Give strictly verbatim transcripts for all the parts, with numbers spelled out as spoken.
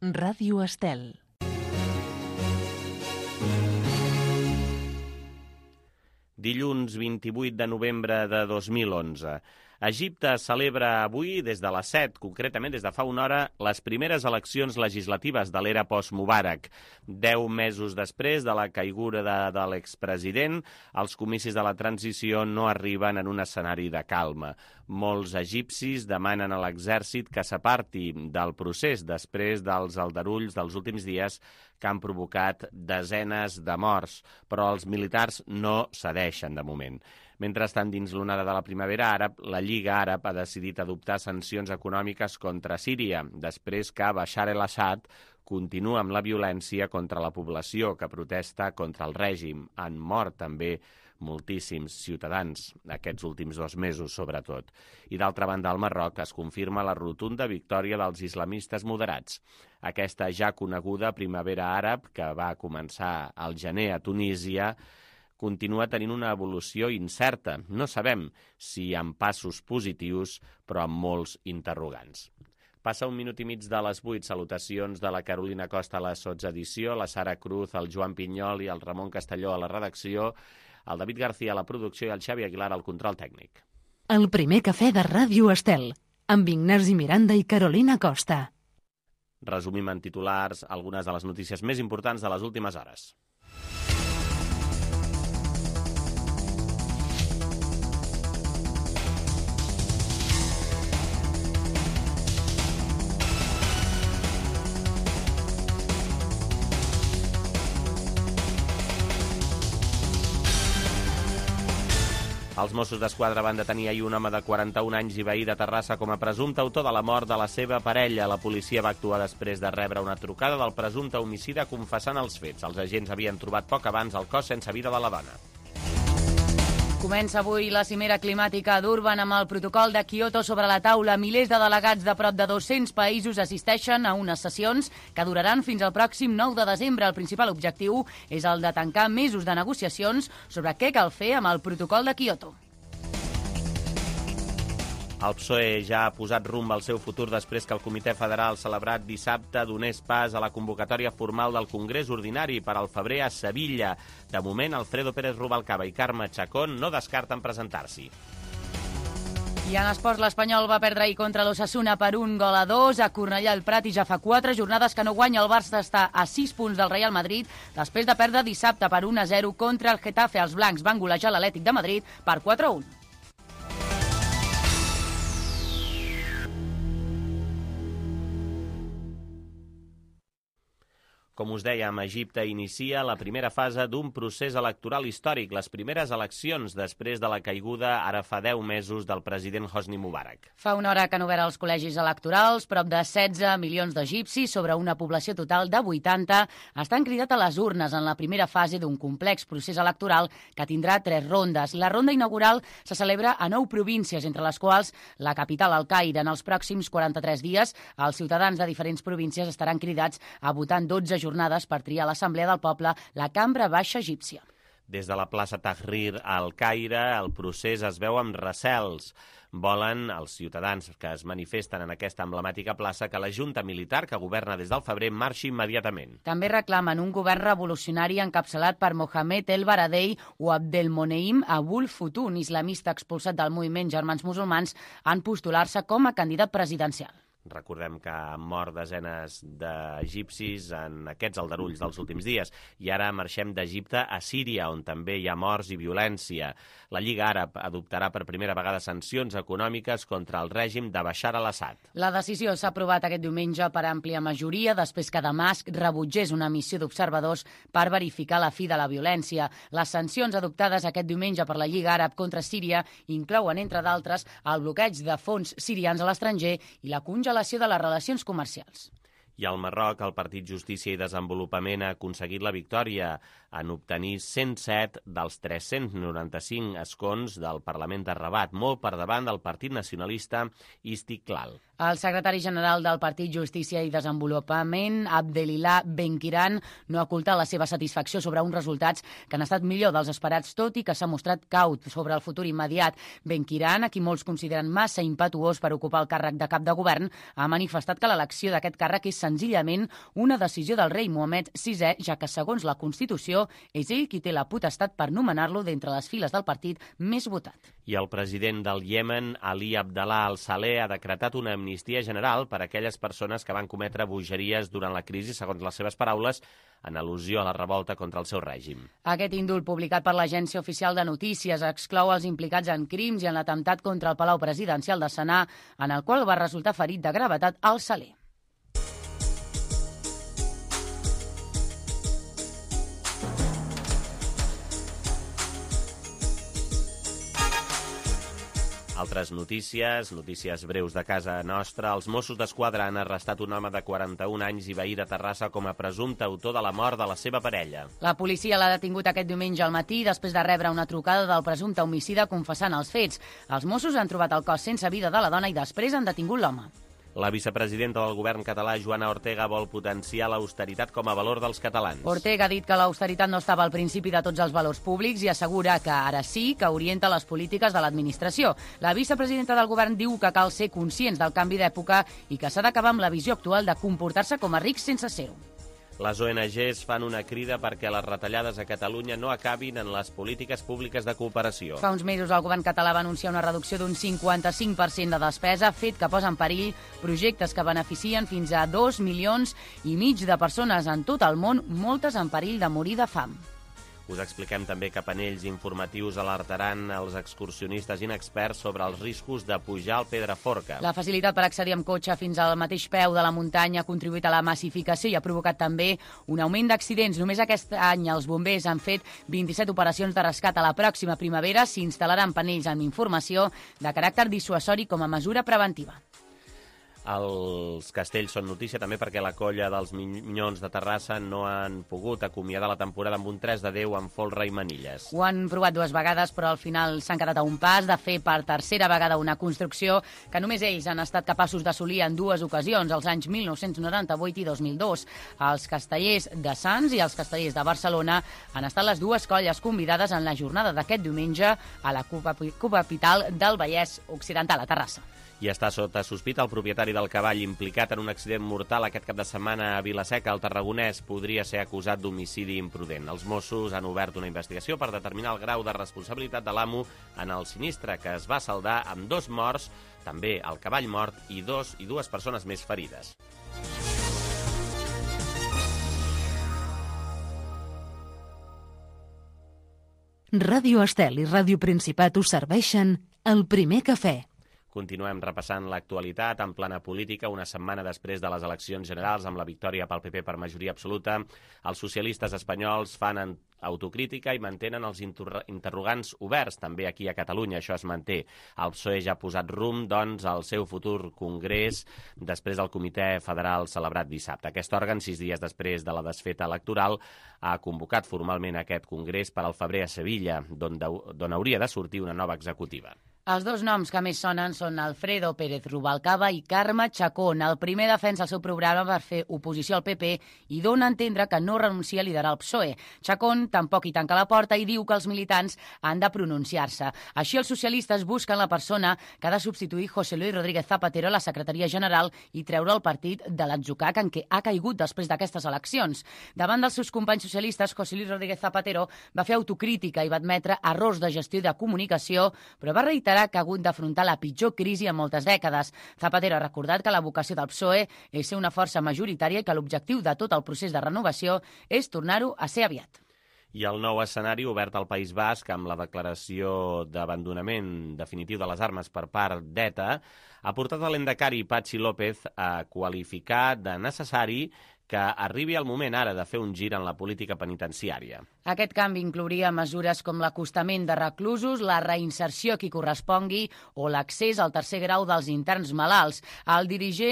Ràdio Estel. Dilluns vint-i-vuit de novembre de dos mil onze. Egipte celebra avui, des de les set, concretament des de fa una hora, les primeres eleccions legislatives de l'era post-Mubarak. Deu mesos després de la caiguda de, de l'expresident, els comicis de la transició no arriben en un escenari de calma. Molts egipcis demanen a l'exèrcit que s'aparti del procés després dels aldarulls dels últims dies que han provocat desenes de morts, però els militars no cedeixen de moment. Mentrestant, dins l'onada de la primavera àrab, la Lliga Àrab ha decidit adoptar sancions econòmiques contra Síria, després que Bashar el-Assad continua amb la violència contra la població que protesta contra el règim. Han mort també moltíssims ciutadans aquests últims dos mesos, sobretot. I d'altra banda, al Marroc es confirma la rotunda victòria dels islamistes moderats. Aquesta ja coneguda primavera àrab, que va començar al gener a Tunísia, continua tenint una evolució incerta. No sabem si amb passos positius, però amb molts interrogants. Passa un minut i mig de les vuit. Salutacions de la Carolina Costa a la sotsedició, la Sara Cruz, el Joan Pinyol i el Ramon Castelló a la redacció, el David García a la producció i el Xavi Aguilar al control tècnic. El primer cafè de Ràdio Estel, amb Ignasi Miranda i Carolina Costa. Resumim en titulars algunes de les notícies més importants de les últimes hores. Els Mossos d'Esquadra van detenir ahir un home de quaranta-un anys i veí de Terrassa com a presumpte autor de la mort de la seva parella. La policia va actuar després de rebre una trucada del presumpte homicida confessant els fets. Els agents havien trobat poc abans el cos sense vida de la dona. Comença avui la cimera climàtica d'Urban amb el protocol de Kyoto sobre la taula. Milers de delegats de prop de dos-cents països assisteixen a unes sessions que duraran fins al pròxim nou de desembre. El principal objectiu és el de tancar mesos de negociacions sobre què cal fer amb el protocol de Kyoto. El P S O E ja ha posat rumb al seu futur després que el Comitè Federal celebrat dissabte donés pas a la convocatòria formal del Congrés Ordinari per al febrer a Sevilla. De moment, Alfredo Pérez Rubalcaba i Carme Chacón no descarten presentar-s'hi. I en esports, l'Espanyol va perdre ahir contra l'Osasuna per un gol a dos. A Cornellà el Prat i ja fa quatre jornades que no guanya. El Barça està a sis punts del Real Madrid després de perdre dissabte per un a zero contra el Getafe. Els blancs van golejar l'Atlètic de Madrid per quatre a un. Com us dèiem, Egipte inicia la primera fase d'un procés electoral històric, les primeres eleccions després de la caiguda, ara fa deu mesos, del president Hosni Mubarak. Fa una hora que han obert els col·legis electorals, prop de setze milions d'egipcis sobre una població total de vuitanta estan cridats a les urnes en la primera fase d'un complex procés electoral que tindrà tres rondes. La ronda inaugural se celebra a nou províncies, entre les quals la capital, el Caire. En els pròxims quaranta-tres dies, els ciutadans de diferents províncies estaran cridats a votar en dotze jornades per triar l'Assemblea del Poble, la Cambra Baixa Egípcia. Des de la plaça Tahrir al Caire, el procés es veu amb recels. Volen els ciutadans que es manifesten en aquesta emblemàtica plaça que la junta militar que governa des del febrer marxi immediatament. També reclamen un govern revolucionari encapçalat per Mohamed El Baradei o Abdelmoneim Abul Futun, islamista expulsat del moviment Germans Musulmans, en postular-se com a candidat presidencial. Recordem que han mort desenes d'egipcis en aquests aldarulls dels últims dies. I ara marxem d'Egipte a Síria, on també hi ha morts i violència. La Lliga Àrab adoptarà per primera vegada sancions econòmiques contra el règim de Bashar al-Assad. La decisió s'ha aprovat aquest diumenge per àmplia majoria després que Damasc rebutgés una missió d'observadors per verificar la fi de la violència. Les sancions adoptades aquest diumenge per la Lliga Àrab contra Síria inclouen, entre d'altres, el bloqueig de fons sirians a l'estranger i la congelació de les relacions comercials. I al Marroc, el Partit Justícia i Desenvolupament ha aconseguit la victòria en obtenir cent set dels tres-cents noranta-cinc escons del Parlament de Rabat, molt per davant del Partit Nacionalista Istiqlal. El secretari general del Partit Justícia i Desenvolupament, Abdelillah Benkiran, no ha ocultat la seva satisfacció sobre uns resultats que han estat millor dels esperats, tot i que s'ha mostrat caut sobre el futur immediat. Benkiran, a qui molts consideren massa impetuós per ocupar el càrrec de cap de govern, ha manifestat que l'elecció d'aquest càrrec és senzillament una decisió del rei Mohamed sisè, ja que, segons la Constitució, és ell qui té la potestat per nomenar-lo d'entre les files del partit més votat. I el president del Iemen, Ali Abdallah al-Saleh, ha decretat una amnistia general per a aquelles persones que van cometre bogeries durant la crisi, segons les seves paraules, en al·lusió a la revolta contra el seu règim. Aquest indult publicat per l'Agència Oficial de Notícies exclou els implicats en crims i en l'atemptat contra el Palau Presidencial de Sanà, en el qual va resultar ferit de gravetat al-Saleh. Altres notícies, notícies breus de casa nostra. Els Mossos d'Esquadra han arrestat un home de quaranta-un anys i veí de Terrassa com a presumpte autor de la mort de la seva parella. La policia l'ha detingut aquest diumenge al matí després de rebre una trucada del presumpte homicida confessant els fets. Els Mossos han trobat el cos sense vida de la dona i després han detingut l'home. La vicepresidenta del govern català, Joana Ortega, vol potenciar l'austeritat com a valor dels catalans. Ortega ha dit que l'austeritat no estava al principi de tots els valors públics i assegura que ara sí que orienta les polítiques de l'administració. La vicepresidenta del govern diu que cal ser conscients del canvi d'època i que s'ha d'acabar amb la visió actual de comportar-se com a rics sense ser-ho. Les O N Ges fan una crida perquè les retallades a Catalunya no acabin en les polítiques públiques de cooperació. Fa uns mesos el govern català va anunciar una reducció d'un cinquanta-cinc per cent de despesa, fet que posa en perill projectes que beneficien fins a dos milions i mig de persones en tot el món, moltes en perill de morir de fam. Us expliquem també que panells informatius alertaran els excursionistes inexperts sobre els riscos de pujar al Pedraforca. La facilitat per accedir amb cotxe fins al mateix peu de la muntanya ha contribuït a la massificació i ha provocat també un augment d'accidents. Només aquest any els bombers han fet vint-i-set operacions de rescat. A la pròxima primavera s'instal·laran panells amb informació de caràcter dissuasori com a mesura preventiva. Els castells són notícia també perquè la colla dels Minyons de Terrassa no han pogut acomiadar la temporada amb un tres de deu amb folre i manilles. Ho han provat dues vegades, però al final s'han quedat a un pas de fer per tercera vegada una construcció que només ells han estat capaços d'assolir en dues ocasions, als anys mil nou-cents noranta-vuit i dos mil dos. Els castellers de Sants i els castellers de Barcelona han estat les dues colles convidades en la jornada d'aquest diumenge a la capital del Vallès Occidental, a Terrassa. I està sota sospita el propietari del cavall implicat en un accident mortal aquest cap de setmana a Vila-seca. El tarragonès podria ser acusat d'homicidi imprudent. Els Mossos han obert una investigació per determinar el grau de responsabilitat de l'amo en el sinistre, que es va saldar amb dos morts, també el cavall mort i dos i dues persones més ferides. Ràdio Estel i Ràdio Principat us serveixen el primer cafè. Continuem repassant l'actualitat en plana política. Una setmana després de les eleccions generals, amb la victòria pel P P per majoria absoluta, els socialistes espanyols fan autocrítica i mantenen els interrogants oberts, també aquí a Catalunya. Això es manté. El P S O E ja ha posat rumb, doncs, al seu futur congrés després del Comitè Federal celebrat dissabte. Aquest òrgan, sis dies després de la desfeta electoral, ha convocat formalment aquest congrés per al febrer a Sevilla, d'on hauria de sortir una nova executiva. Els dos noms que més sonen són Alfredo Pérez Rubalcaba i Carme Chacón. El primer defensa el seu programa per fer oposició al P P i dona a entendre que no renuncia a liderar el P S O E. Chacón tampoc hi tanca la porta i diu que els militants han de pronunciar-se. Així, els socialistes busquen la persona que ha de substituir José Luis Rodríguez Zapatero a la secretaria general i treure el partit de l'atzucac en què ha caigut després d'aquestes eleccions. Davant dels seus companys socialistes, José Luis Rodríguez Zapatero va fer autocrítica i va admetre errors de gestió i de comunicació, però va reiterar que ha hagut d'afrontar la pitjor crisi en moltes dècades. Zapatero ha recordat que la vocació del P S O E és ser una força majoritària i que l'objectiu de tot el procés de renovació és tornar-ho a ser aviat. I el nou escenari obert al País Basc amb la declaració d'abandonament definitiu de les armes per part d'ETA ha portat a l'endacari Patxi López a qualificar de necessari que arribi el moment ara de fer un gir en la política penitenciària. Aquest canvi inclouria mesures com l'acostament de reclusos, la reinserció a qui correspongui o l'accés al tercer grau dels interns malalts. El dirigent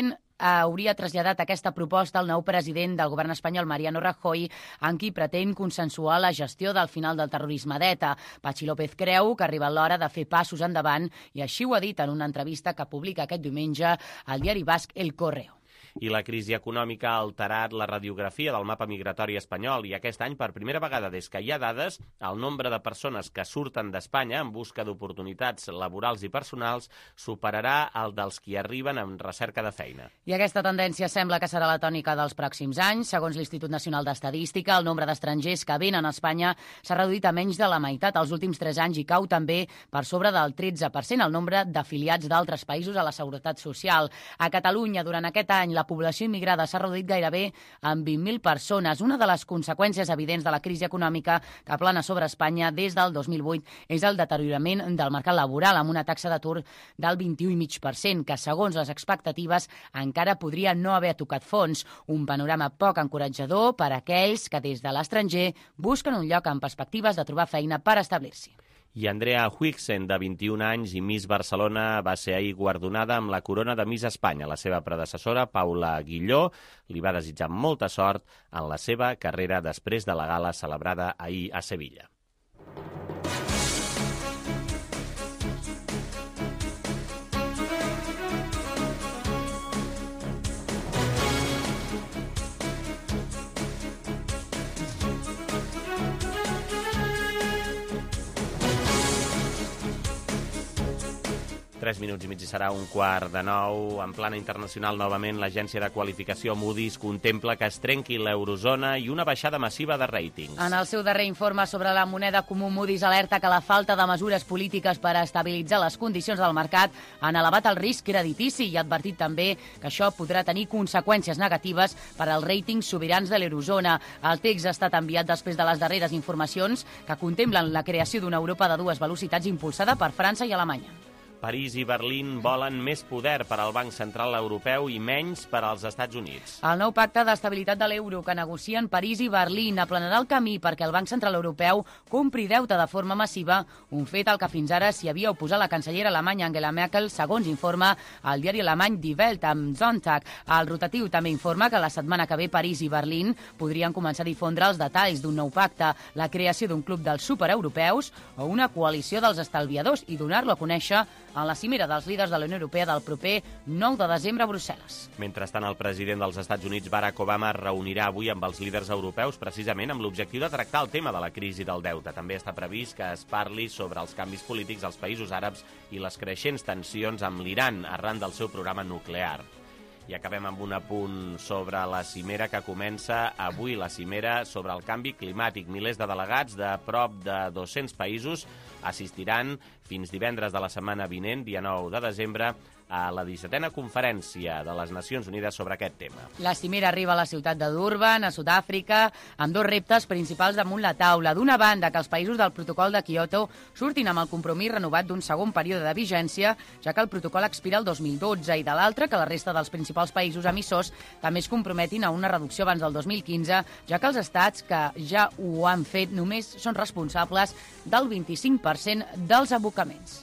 hauria traslladat aquesta proposta al nou president del govern espanyol, Mariano Rajoy, en qui pretén consensuar la gestió del final del terrorisme d'ETA. Patxi López creu que ha arribat l'hora de fer passos endavant i així ho ha dit en una entrevista que publica aquest diumenge al diari basc El Correo. I la crisi econòmica ha alterat la radiografia del mapa migratori espanyol i aquest any, per primera vegada des que hi ha dades, el nombre de persones que surten d'Espanya en busca d'oportunitats laborals i personals superarà el dels qui arriben en recerca de feina. I aquesta tendència sembla que serà la tònica dels pròxims anys. Segons l'Institut Nacional d'Estadística, el nombre d'estrangers que venen a Espanya s'ha reduït a menys de la meitat els últims tres anys i cau també per sobre del tretze per cent el nombre d'afiliats d'altres països a la Seguretat Social. A Catalunya, durant aquest any, la La població immigrada s'ha reduït gairebé en vint mil persones. Una de les conseqüències evidents de la crisi econòmica que plana sobre Espanya des del dos mil vuit és el deteriorament del mercat laboral, amb una taxa d'atur del vint-i-u coma cinc per cent, que segons les expectatives encara podria no haver tocat fons. Un panorama poc encoratjador per a aquells que des de l'estranger busquen un lloc amb perspectives de trobar feina per establir-s'hi. I Andrea Huixen, de vint-i-un anys i Miss Barcelona, va ser ahir guardonada amb la corona de Miss Espanya. La seva predecessora, Paula Guilló, li va desitjar molta sort en la seva carrera després de la gala celebrada ahir a Sevilla. Tres minuts i mig i serà un quart de nou. En plana internacional, novament, l'agència de qualificació Moody's contempla que es trenqui l'eurozona i una baixada massiva de ràtings. En el seu darrer informe sobre la moneda comú, Moody's alerta que la falta de mesures polítiques per a estabilitzar les condicions del mercat han elevat el risc creditici i ha advertit també que això podrà tenir conseqüències negatives per als ràtings sobirans de l'eurozona. El text ha estat enviat després de les darreres informacions que contemplen la creació d'una Europa de dues velocitats impulsada per França i Alemanya. París i Berlín volen més poder per al Banc Central Europeu i menys per als Estats Units. El nou pacte d'estabilitat de l'euro que negocien París i Berlín aplanarà el camí perquè el Banc Central Europeu compri deute de forma massiva, un fet al que fins ara s'hi havia oposat la cancellera alemanya Angela Merkel, segons informa el diari alemany Die Welt am Sonntag. El rotatiu també informa que la setmana que ve París i Berlín podrien començar a difondre els detalls d'un nou pacte, la creació d'un club dels supereuropeus o una coalició dels estalviadors i donar-lo a conèixer en la cimera dels líders de la Unió Europea del proper nou de desembre a Brussel·les. Mentrestant, el president dels Estats Units, Barack Obama, es reunirà avui amb els líders europeus precisament amb l'objectiu de tractar el tema de la crisi del deute. També està previst que es parli sobre els canvis polítics als països àrabs i les creixents tensions amb l'Iran arran del seu programa nuclear. I acabem amb un apunt sobre la cimera que comença avui, la cimera sobre el canvi climàtic. Milers de delegats de prop de dos-cents països assistiran fins divendres de la setmana vinent, dia nou de desembre, a la dissetena conferència de les Nacions Unides sobre aquest tema. La cimera arriba a la ciutat de Durban, a Sud-àfrica, amb dos reptes principals damunt la taula. D'una banda, que els països del protocol de Kyoto surtin amb el compromís renovat d'un segon període de vigència, ja que el protocol expira el dos mil dotze, i de l'altra, que la resta dels principals països emissors també es comprometin a una reducció abans del dos mil quinze, ja que els estats que ja ho han fet només són responsables del vint-i-cinc per cent dels abocaments.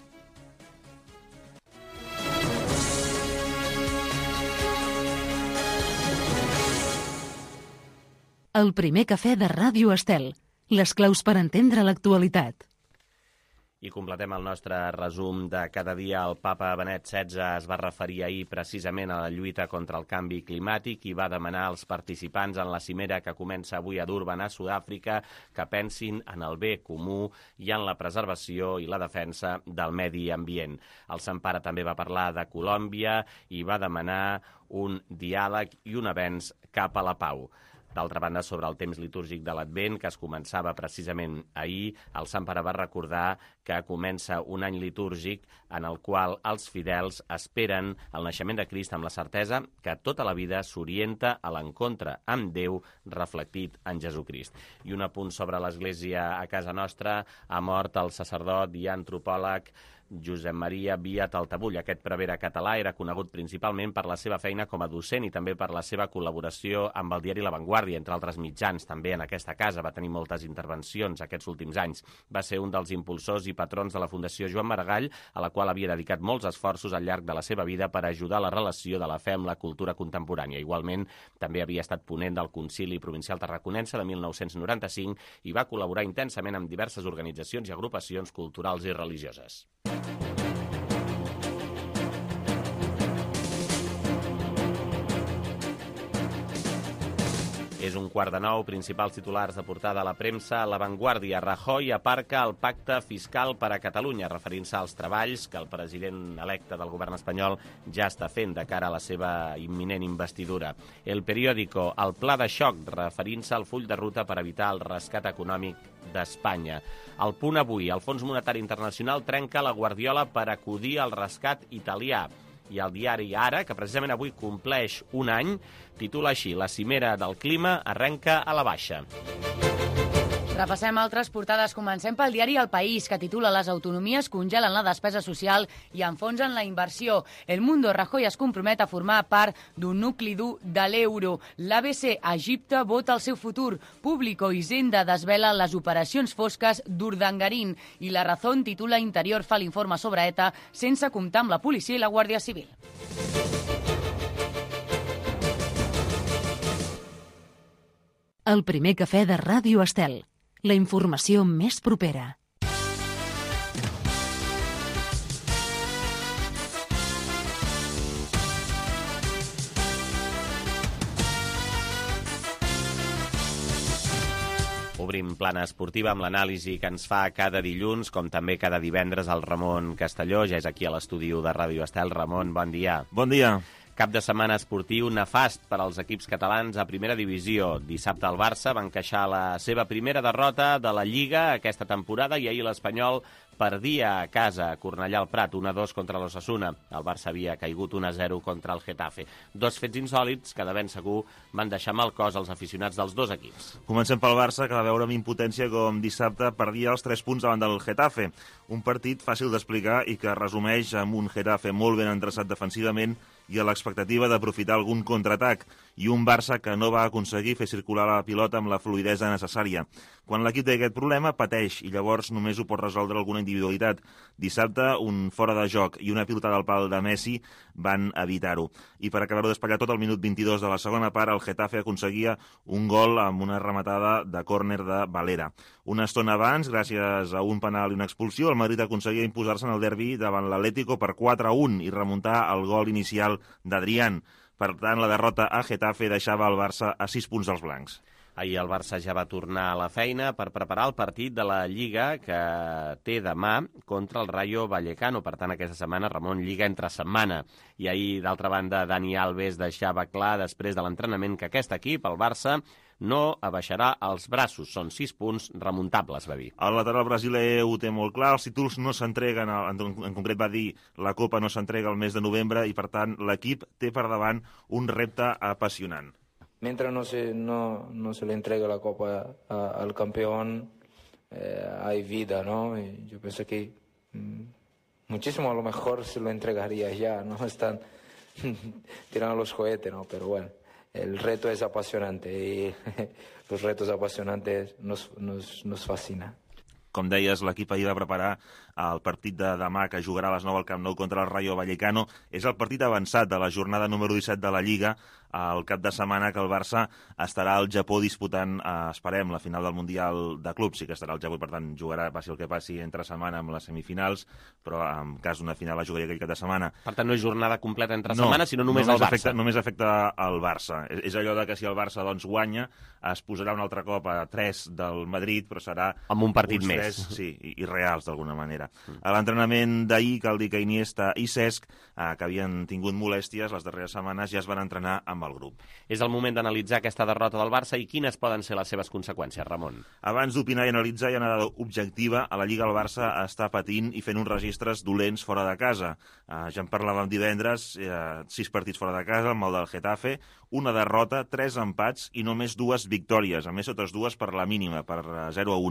El primer cafè de Ràdio Estel. Les claus per entendre l'actualitat. I completem el nostre resum de cada dia. El papa Benet setze es va referir ahir precisament a la lluita contra el canvi climàtic i va demanar als participants en la cimera que comença avui a Durban, a Sud-àfrica, que pensin en el bé comú i en la preservació i la defensa del medi ambient. El Sant Pare també va parlar de Colòmbia i va demanar un diàleg i un avenç cap a la pau. D'altra banda, sobre el temps litúrgic de l'Advent, que es començava precisament ahir, el Sant Pare va recordar que comença un any litúrgic en el qual els fidels esperen el naixement de Crist amb la certesa que tota la vida s'orienta a l'encontre amb Déu reflectit en Jesucrist. I un apunt sobre l'Església a casa nostra: ha mort el sacerdot i antropòleg Josep Maria Via Taltabull. Aquest prevere català era conegut principalment per la seva feina com a docent i també per la seva col·laboració amb el diari La Vanguardia, entre altres mitjans. També en aquesta casa va tenir moltes intervencions aquests últims anys. Va ser un dels impulsors i patrons de la Fundació Joan Maragall, a la qual havia dedicat molts esforços al llarg de la seva vida per ajudar a la relació de la fe amb la cultura contemporània. Igualment, també havia estat ponent del Concili Provincial Tarraconense de mil nou-cents noranta-cinc i va col·laborar intensament amb diverses organitzacions i agrupacions culturals i religioses. És un quart de nou, principals titulars de portada a la premsa. La Vanguardia: Rajoy aparca el pacte fiscal per a Catalunya, referint-se als treballs que el president electe del govern espanyol ja està fent de cara a la seva imminent investidura. El Periódico: el pla de xoc, referint-se al full de ruta per evitar el rescat econòmic d'Espanya. El Punt avui: el Fons Monetari Internacional trenca la guardiola per acudir al rescat italià. I el diari Ara, que precisament avui compleix un any, titula així: la cimera del clima arrenca a la baixa. Repassem altres portades. Comencem pel diari El País, que titula: les autonomies congelen la despesa social i enfonsen la inversió. El Mundo: Rajoy es compromet a formar part d'un nucli dur de l'euro. L'A B C: Egipte vota el seu futur. Público: Hisenda desvela les operacions fosques d'Urdangarín. I La Razón titula: Interior fa l'informe sobre ETA sense comptar amb la policia i la Guàrdia Civil. El primer cafè de Ràdio Estel. La informació més propera. Obrim plana esportiva amb l'anàlisi que ens fa cada dilluns, com també cada divendres, el Ramon Castelló. Ja és aquí a l'estudi de Ràdio Estel. Ramon, bon dia. Bon dia. Cap de setmana esportiu nefast per als equips catalans a primera divisió. Dissabte el Barça va encaixar la seva primera derrota de la Lliga aquesta temporada i ahir l'Espanyol perdia a casa a Cornellà al Prat, un a dos contra l'Osasuna. El Barça havia caigut un a zero contra el Getafe. Dos fets insòlits que de ben segur van deixar mal cos als aficionats dels dos equips. Comencem pel Barça, que va veure amb impotència com dissabte perdia els tres punts davant del Getafe. Un partit fàcil d'explicar i que resumeix amb un Getafe molt ben endreçat defensivament i a l'expectativa d'aprofitar algun contraatac, i un Barça que no va aconseguir fer circular la pilota amb la fluïdesa necessària. Quan l'equip té aquest problema, pateix, i llavors només ho pot resoldre alguna individualitat. Dissabte, un fora de joc i una pilota del pal de Messi van evitar-ho. I per acabar-ho d'espatllar tot, al minut vint-i-dos de la segona part, el Getafe aconseguia un gol amb una rematada de córner de Valera. Una estona abans, gràcies a un penal i una expulsió, el Madrid aconseguia imposar-se en el derbi davant l'Atlético per quatre a un i remuntar el gol inicial d'Adrián. Per tant, la derrota a Getafe deixava el Barça a sis punts dels blancs. Ahir el Barça ja va tornar a la feina per preparar el partit de la Lliga que té demà contra el Rayo Vallecano. Per tant, aquesta setmana, Ramon, Lliga entre setmana. I ahir, d'altra banda, Dani Alves deixava clar, després de l'entrenament, que aquest equip, el Barça, no abaixarà els braços. Són sis punts remuntables, va dir. El lateral brasiler ho té molt clar, els títols no s'entreguen, en, en concret va dir la Copa no s'entrega el mes de novembre i, per tant, l'equip té per davant un repte apassionant. Mientras no se, no, no se le entrega la Copa a, al campeón, eh, hay vida, ¿no? Y yo pienso que mmm, muchísimo a lo mejor se lo entregaría ya, ¿no? Están tirando los cohetes, ¿no? Pero bueno, el reto es apasionante y los retos apasionantes nos, nos, nos fascinan. Com deies, l'equip ahir va preparar el partit de demà, que jugarà a les nou al Camp Nou contra el Rayo Vallecano. És el partit avançat de la jornada número disset de la Lliga, el cap de setmana que el Barça estarà al Japó disputant, eh, esperem, la final del Mundial de Clubs. Sí que estarà al Japó i, per tant, jugarà, passi el que passi, entre setmana amb les semifinals, però en cas d'una final la jugaria aquell cap de setmana. Per tant, no és jornada completa entre no, setmana, sinó només, només el Barça. Afecta, només afecta el Barça. És, és allò de que si el Barça doncs, guanya, es posarà un altre cop a tres del Madrid, però serà amb un partit més. Tres, sí, i, i reals, d'alguna manera. Mm. A l'entrenament d'ahir, cal dir que Iniesta i Cesc, eh, que havien tingut molèsties les darreres setmanes, ja es van entrenar amb el grup. És el moment d'analitzar aquesta derrota del Barça i quines poden ser les seves conseqüències, Ramon. Abans d'opinar i analitzar i anar objectiva, a la Lliga el Barça està patint i fent uns registres dolents fora de casa. Eh, ja en parlàvem divendres, eh, sis partits fora de casa, amb el del Getafe, una derrota, tres empats i només dues victòries, a més totes dues per la mínima, per zero a un.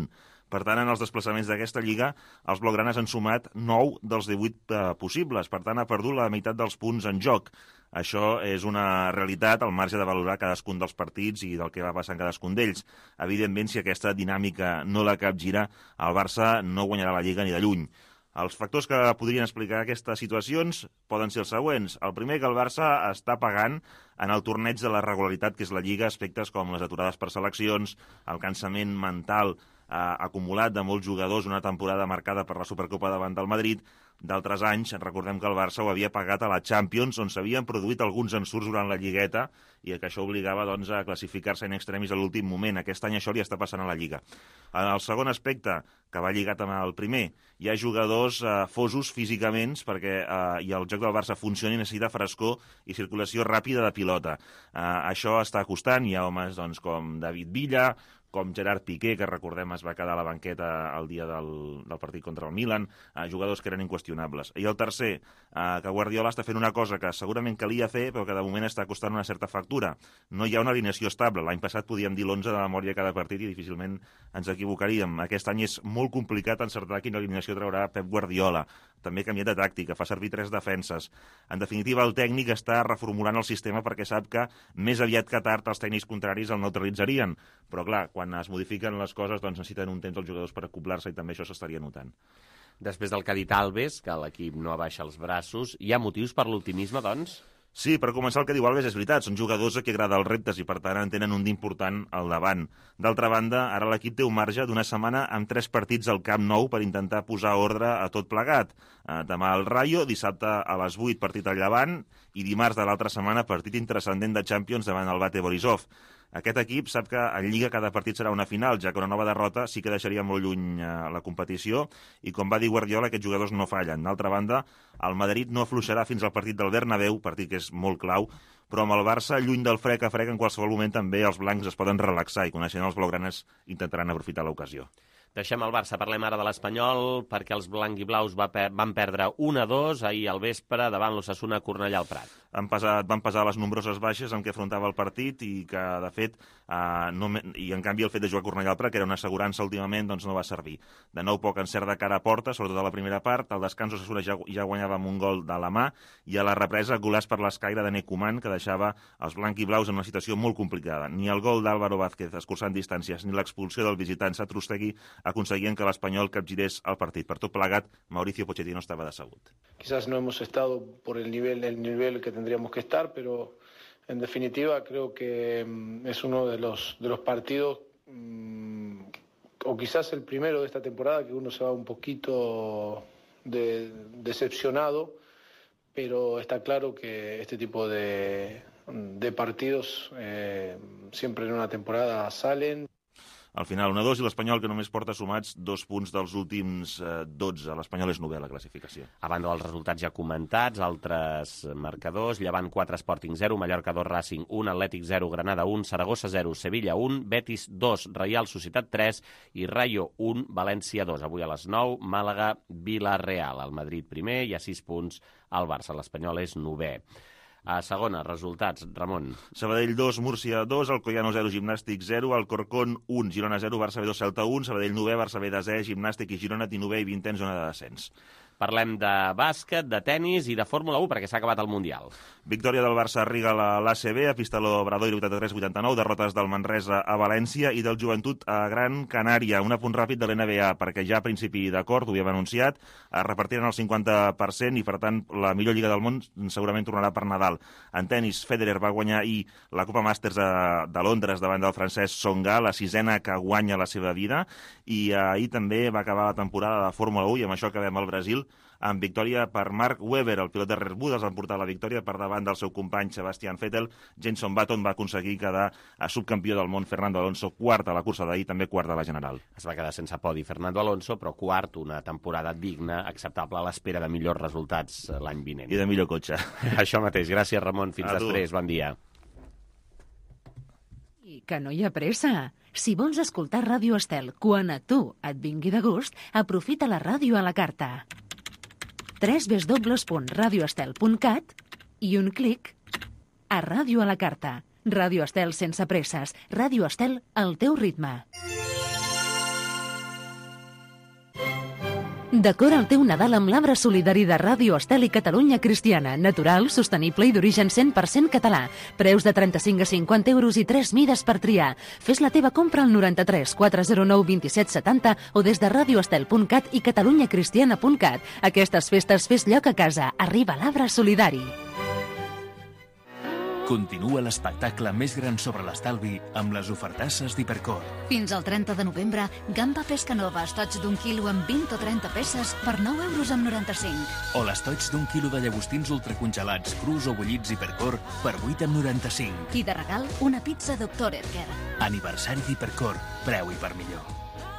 Per tant, en els desplaçaments d'aquesta lliga, els blaugranes han sumat nou dels divuit eh, possibles. Per tant, ha perdut la meitat dels punts en joc. Això és una realitat al marge de valorar cadascun dels partits i del que va passar en cadascun d'ells. Evidentment, si aquesta dinàmica no la capgira, el Barça no guanyarà la Lliga ni de lluny. Els factors que podrien explicar aquestes situacions poden ser els següents. El primer, que el Barça està pagant en el torneig de la regularitat, que és la Lliga, aspectes com les aturades per seleccions, el cansament mental eh, acumulat de molts jugadors, una temporada marcada per la Supercopa davant del Madrid. D'altres anys, recordem que el Barça ho havia pagat a la Champions, on s'havien produït alguns ensurts durant la Lligueta i que això obligava doncs, a classificar-se en extremis a l'últim moment. Aquest any això li està passant a la Lliga. En el segon aspecte, que va lligat amb el primer, hi ha jugadors eh, fosos físicament perquè eh, i el joc del Barça funcioni, necessita frescor i circulació ràpida de pilota. Eh, això està costant. Hi ha homes doncs, com David Villa, com Gerard Piqué, que recordem es va quedar a la banqueta el dia del, del partit contra el Milan, eh, jugadors que eren inqüestionables. I el tercer, eh, que Guardiola està fent una cosa que segurament calia fer, però que de moment està costant una certa factura. No hi ha una alineació estable. L'any passat podíem dir l'onze de memòria cada partit i difícilment ens equivocaríem. Aquest any és molt complicat encertar quina alineació traurà Pep Guardiola. També ha canviat de tàctica, fa servir tres defenses. En definitiva, el tècnic està reformulant el sistema perquè sap que més aviat que tard els tècnics contraris el neutralitzarien. Però, clar, quan es modifiquen les coses doncs necessiten un temps els jugadors per acoplar-se i també això s'estaria notant. Després del que ha dit Alves, que l'equip no abaixa els braços, hi ha motius per l'optimisme, doncs? Sí, per començar el que diu Alves és veritat, són jugadors a qui agrada els reptes i per tant en tenen un d'important al davant. D'altra banda, ara l'equip té un marge d'una setmana amb tres partits al Camp Nou per intentar posar ordre a tot plegat. Demà al Rayo, dissabte a les vuit partit al Llevant i dimarts de l'altra setmana partit intrascendent de Champions davant el Bate Borisov. Aquest equip sap que en Lliga cada partit serà una final, ja que una nova derrota sí que deixaria molt lluny la competició i, com va dir Guardiola, aquests jugadors no fallen. D'altra banda, el Madrid no afluixarà fins al partit del Bernabéu, partit que és molt clau, però amb el Barça, lluny del frec a frec, en qualsevol moment també els blancs es poden relaxar i, coneixent els blaugranes, intentaran aprofitar l'ocasió. Deixem el Barça, parlem ara de l'Espanyol, perquè els blanc i blaus va per, van perdre un a dos ahir al vespre davant l'Osasuna Cornellà al Prat. Han pesat, van pesar les nombroses baixes amb què afrontava el partit i que, de fet, eh, no, i en canvi el fet de jugar a Cornellà al Prat, que era una assegurança últimament, doncs no va servir. De nou poc encert de cara a porta, sobretot a la primera part, al descans Osasuna ja, ja guanyava amb un gol de la mà i a la represa golàs per l'escaire de Necuman, que deixava els blanc i blaus en una situació molt complicada. Ni el gol d'Álvaro Vázquez escurçant distàncies ni l'expulsió del visitant Satrústegui aconseguien que l'Espanyol capgirés el partit. Per tot plegat, Mauricio Pochettino estava decebut. Quizás no hemos estado por el nivel, el nivel que tendríamos que estar, pero en definitiva creo que um, es uno de los, de los partidos, um, o quizás el primero de esta temporada, que uno se va un poquito de, decepcionado, pero está claro que este tipo de, de partidos eh, siempre en una temporada salen. Al final, un a dos, i l'Espanyol, que només porta sumats dos punts dels últims eh, dotze. L'Espanyol és novè a la classificació. A banda dels resultats ja comentats, altres marcadors: Llevant quatre, Sporting zero, Mallorca dos, Racing un, Atlètic zero, Granada un, Saragossa zero, Sevilla un, Betis dos, Reial Societat tres i Rayo un, València dos. Avui a les nou, Màlaga, Vila-real. El Madrid primer i a sis punts el Barça. L'Espanyol és novè. A segona, resultats, Ramon. Sabadell dos, Múrcia dos, Alcoyano zero, Gimnàstic zero, Alcorcón un, Girona zero, Barça B dos, Celta un, Sabadell novè, Barça B desè, Gimnàstic i Girona dinovè i vintè en zona de descens. Parlem de bàsquet, de tennis i de Fórmula u, perquè s'ha acabat el Mundial. Victòria del Barça a Riga a l'A C B, a Pistalo Obradoiro vuitanta-tres vuitanta-nou, derrotes del Manresa a València i del Joventut a Gran Canària. Un apunt ràpid de l'N B A, perquè ja a principi d'acord, ho havíem anunciat, es repartiren el cinquanta per cent i, per tant, la millor lliga del món segurament tornarà per Nadal. En tennis, Federer va guanyar ahir la Copa Màsters de, de Londres davant del francès Tsonga, la sisena que guanya la seva vida, i ahir també va acabar la temporada de Fórmula u, i amb això acabem al Brasil, amb victòria per Mark Webber, el pilot de Red Bull. Els van portar la victòria per davant del seu company Sebastian Vettel. Jenson Button va aconseguir quedar a subcampió del món. Fernando Alonso, quart a la cursa d'ahir, també quart a la general. Es va quedar sense podi Fernando Alonso, però quart, una temporada digna, acceptable, a l'espera de millors resultats l'any vinent. I de millor cotxe. Això mateix. Gràcies, Ramon. Fins després. Bon dia. I que no hi ha pressa. Si vols escoltar Ràdio Estel quan a tu et vingui de gust, aprofita la ràdio a la carta. w w w punt radio estel punt cat i un clic a Ràdio a la carta. Ràdio Estel sense presses. Ràdio Estel al teu ritme. Decora el teu Nadal amb l'arbre solidari de Ràdio Estel i Catalunya Cristiana. Natural, sostenible i d'origen cent per cent català. Preus de trenta-cinc a cinquanta euros i tres mides per triar. Fes la teva compra al noranta-tres quatre zero nou vint set setanta o des de radioestel punt cat i catalunyacristiana punt cat. Aquestes festes fes lloc a casa. Arriba l'arbre solidari. Continua l'espectacle més gran sobre l'estalvi amb les ofertasses d'Hipercor. Fins al trenta de novembre, gamba pesca nova, estoig d'un quilo amb vint o trenta peces per nou euros amb noranta-cinc. O l'estoig d'un quilo de llagostins ultracongelats, crus o bullits Hipercor per vuit amb noranta-cinc. I de regal, una pizza doctor Edgar. Aniversari d'Hipercor, preu i per millor.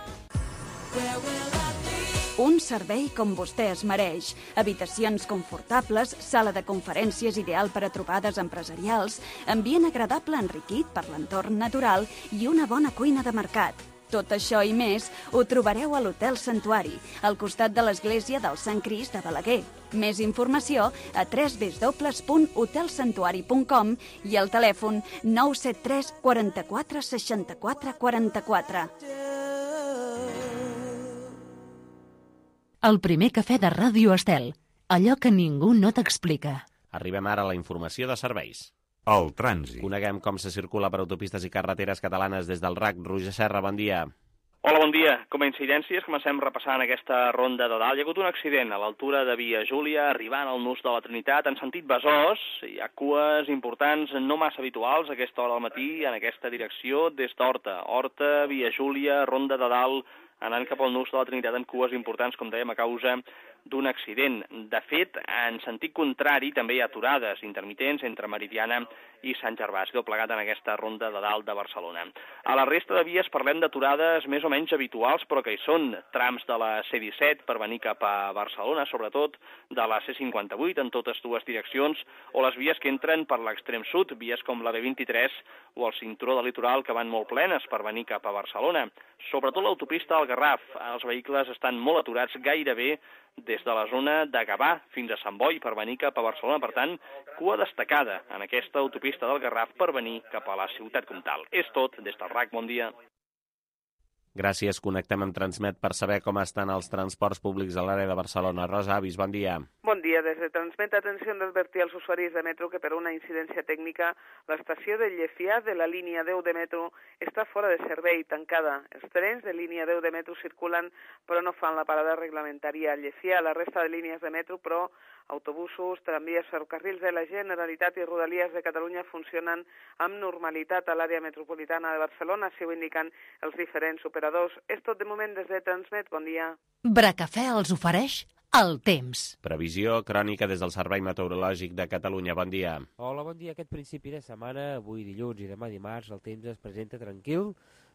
Un servei com vostè es mereix. Habitacions confortables, sala de conferències ideal per a trobades empresarials, ambient agradable enriquit per l'entorn natural i una bona cuina de mercat. Tot això i més ho trobareu a l'Hotel Santuari, al costat de l'església del Sant Crist de Balaguer. Més informació a w w w punt hotel santuari punt com i al telèfon nou set tres quaranta-quatre seixanta-quatre quaranta-quatre. El primer cafè de Ràdio Estel. Allò que ningú no t'explica. Arribem ara a la informació de serveis. El trànsit. Coneguem com se circula per autopistes i carreteres catalanes des del R A C. Roger Serra, bon dia. Hola, bon dia. Com a incidències, comencem repassant aquesta ronda de dalt. Hi ha hagut un accident a l'altura de Via Júlia, arribant al nus de la Trinitat, en sentit Besòs. Hi ha cues importants, no massa habituals, a aquesta hora del matí, en aquesta direcció, des d'Horta. Horta, Via Júlia, ronda de dalt, anant cap al nus de la Trinitat amb cues importants, com dèiem, a causa d'un accident. De fet, en sentit contrari, també hi ha aturades intermitents entre Meridiana i Sant Gervasi, tot plegat en aquesta ronda de dalt de Barcelona. A la resta de vies parlem d'aturades més o menys habituals, però que hi són trams de la C disset per venir cap a Barcelona, sobretot de la C cinquanta-vuit en totes dues direccions, o les vies que entren per l'extrem sud, vies com la B vint-i-tres o el cinturó de litoral que van molt plenes per venir cap a Barcelona. Sobretot l'autopista del Garraf. Els vehicles estan molt aturats gairebé des de la zona de Gavà fins a Sant Boi per venir cap a Barcelona. Per tant, cua destacada en aquesta autopista del Garraf per venir cap a la ciutat comtal. És tot des del R A C. Bon dia. Gràcies. Connectem amb Transmet per saber com estan els transports públics a l'àrea de Barcelona. Rosa Avis, bon dia. Bon dia. Des de Transmet, atenció d'advertir als usuaris de metro que per una incidència tècnica l'estació de Llefià de la línia deu de metro està fora de servei, tancada. Els trens de línia deu de metro circulen però no fan la parada reglamentària a Llefià. La resta de línies de metro, però autobusos, tramvies, ferrocarrils de la Generalitat i Rodalies de Catalunya funcionen amb normalitat a l'àrea metropolitana de Barcelona, així ho indiquen els diferents operadors. És tot de moment des de Transmet. Bon dia. Bracafè els ofereix el temps. Previsió crònica des del Servei Meteorològic de Catalunya. Bon dia. Hola, bon dia. Aquest principi de setmana, avui dilluns i demà dimarts, el temps es presenta tranquil,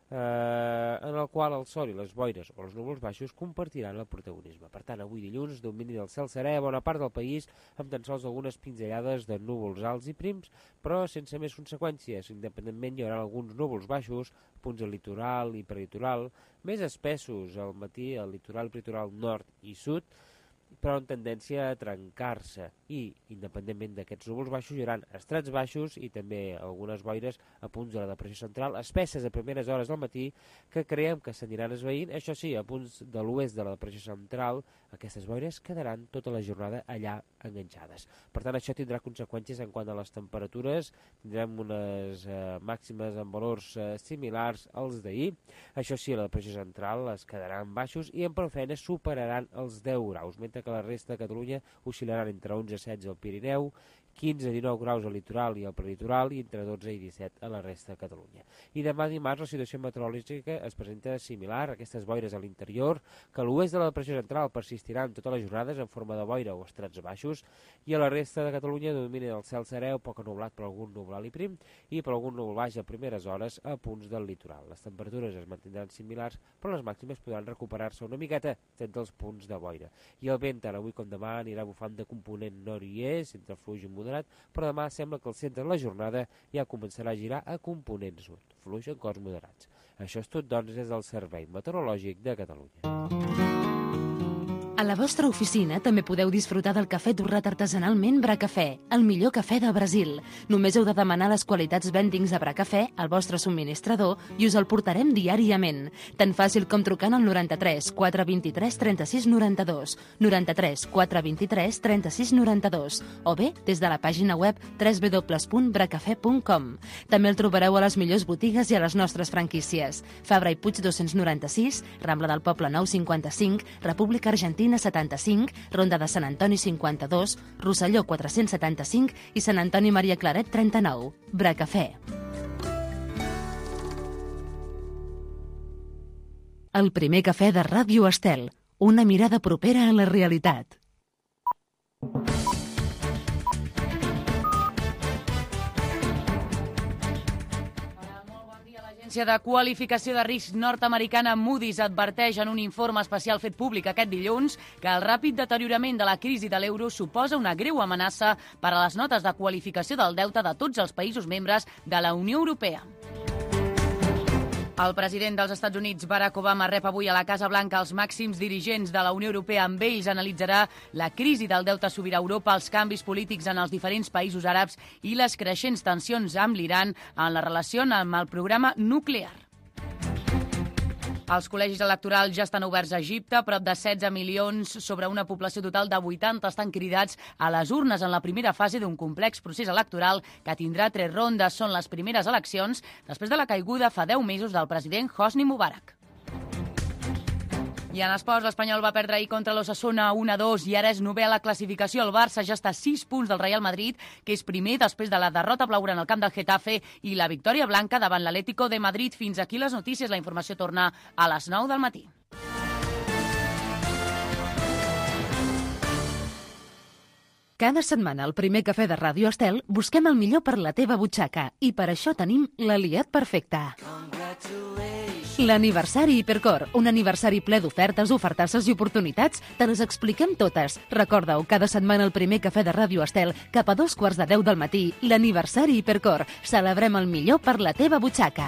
eh, en el qual el sol i les boires o els núvols baixos compartiran el protagonisme. Per tant, avui dilluns, domini del cel serè a bona part del país, amb tan sols algunes pinzellades de núvols alts i prims, però sense més conseqüències. Independentment, hi haurà alguns núvols baixos, punts al litoral i peritoral, més espessos al matí al litoral i peritoral nord i sud, però en tendència a trencar-se. I, independentment d'aquests núvols baixos, hi haurà estrats baixos i també algunes boires a punts de la depressió central, espesses a primeres hores del matí, que creiem que s'aniran esvaint. Això sí, a punts de l'oest de la depressió central, aquestes boires quedaran tota la jornada allà enganxades. Per tant, això tindrà conseqüències en quant a les temperatures. Tindrem unes eh, màximes amb valors eh, similars als d'ahir. Això sí, a la depressió central es quedaran baixos i en prou feina superaran els deu graus, mentre que la resta de Catalunya oscil·laran entre onze i setze al Pirineu, quinze a dinou graus al litoral i al prelitoral i entre dotze i disset a la resta de Catalunya. I demà dimarts la situació meteorològica es presenta similar, aquestes boires a l'interior, que a l'oest de la depressió central persistiran totes les jornades en forma de boira o estrats baixos, i a la resta de Catalunya domini del cel serè o poc ennublat per algun nublal i prim i per algun núvol baix a primeres hores a punts del litoral. Les temperatures es mantindran similars, però les màximes podran recuperar-se una miqueta entre els punts de boira. I el vent, tant avui com demà, anirà bufant de component nord i est, entre fluix i moderat, però demà sembla que el centre de la jornada ja començarà a girar a component sud, fluix en cors moderats. Això és tot, doncs, des del Servei Meteorològic de Catalunya. A la vostra oficina també podeu disfrutar del cafè torrat artesanalment Bracafè, el millor cafè del Brasil. Només heu de demanar les qualitats vendings de Bracafè al vostre subministrador i us el portarem diàriament. Tan fàcil com trucant al noranta-tres quatre vint-i-tres trenta-sis noranta-dos, noranta-tres quatre vint-i-tres trenta-sis noranta-dos o bé des de la pàgina web w w w punt bracafè punt com. També el trobareu a les millors botigues i a les nostres franquícies. Fabra i Puig dos-cents noranta-sis, Rambla del Poble nou cinquanta-cinc, República Argentina setanta-cinc, Ronda de Sant Antoni cinquanta-dos, Rosselló quatre-cents setanta-cinc i Sant Antoni Maria Claret trenta-nou. Bracafè. El primer cafè de Ràdio Estel. Una mirada propera a la realitat. L'agència de qualificació de risc nord-americana Moody's adverteix en un informe especial fet públic aquest dilluns que el ràpid deteriorament de la crisi de l'euro suposa una greu amenaça per a les notes de qualificació del deute de tots els països membres de la Unió Europea. El president dels Estats Units, Barack Obama, rep avui a la Casa Blanca els màxims dirigents de la Unió Europea. Amb ells analitzarà la crisi del deute sobirà a Europa, els canvis polítics en els diferents països àrabs i les creixents tensions amb l'Iran en la relació amb el programa nuclear. Els col·legis electorals ja estan oberts a Egipte. Prop de setze milions sobre una població total de vuitanta estan cridats a les urnes en la primera fase d'un complex procés electoral que tindrà tres rondes. Són les primeres eleccions després de la caiguda fa deu mesos del president Hosni Mubarak. I en esports, l'Espanyol va perdre ahir contra l'Osasuna un a dos i ara és novè a la classificació. El Barça ja està a sis punts del Real Madrid, que és primer després de la derrota blaugrana al camp del Getafe i la victòria blanca davant l'Atlético de Madrid. Fins aquí les notícies. La informació torna a les nou del matí. Cada setmana al primer cafè de Ràdio Estel busquem el millor per la teva butxaca i per això tenim l'aliat perfecte. L'aniversari Hipercor, un aniversari ple d'ofertes, ofertasses i oportunitats. Te les expliquem totes. Recorda-ho, cada setmana al primer cafè de Ràdio Estel, cap a dos quarts de deu del matí, l'aniversari Hipercor. Celebrem el millor per la teva butxaca.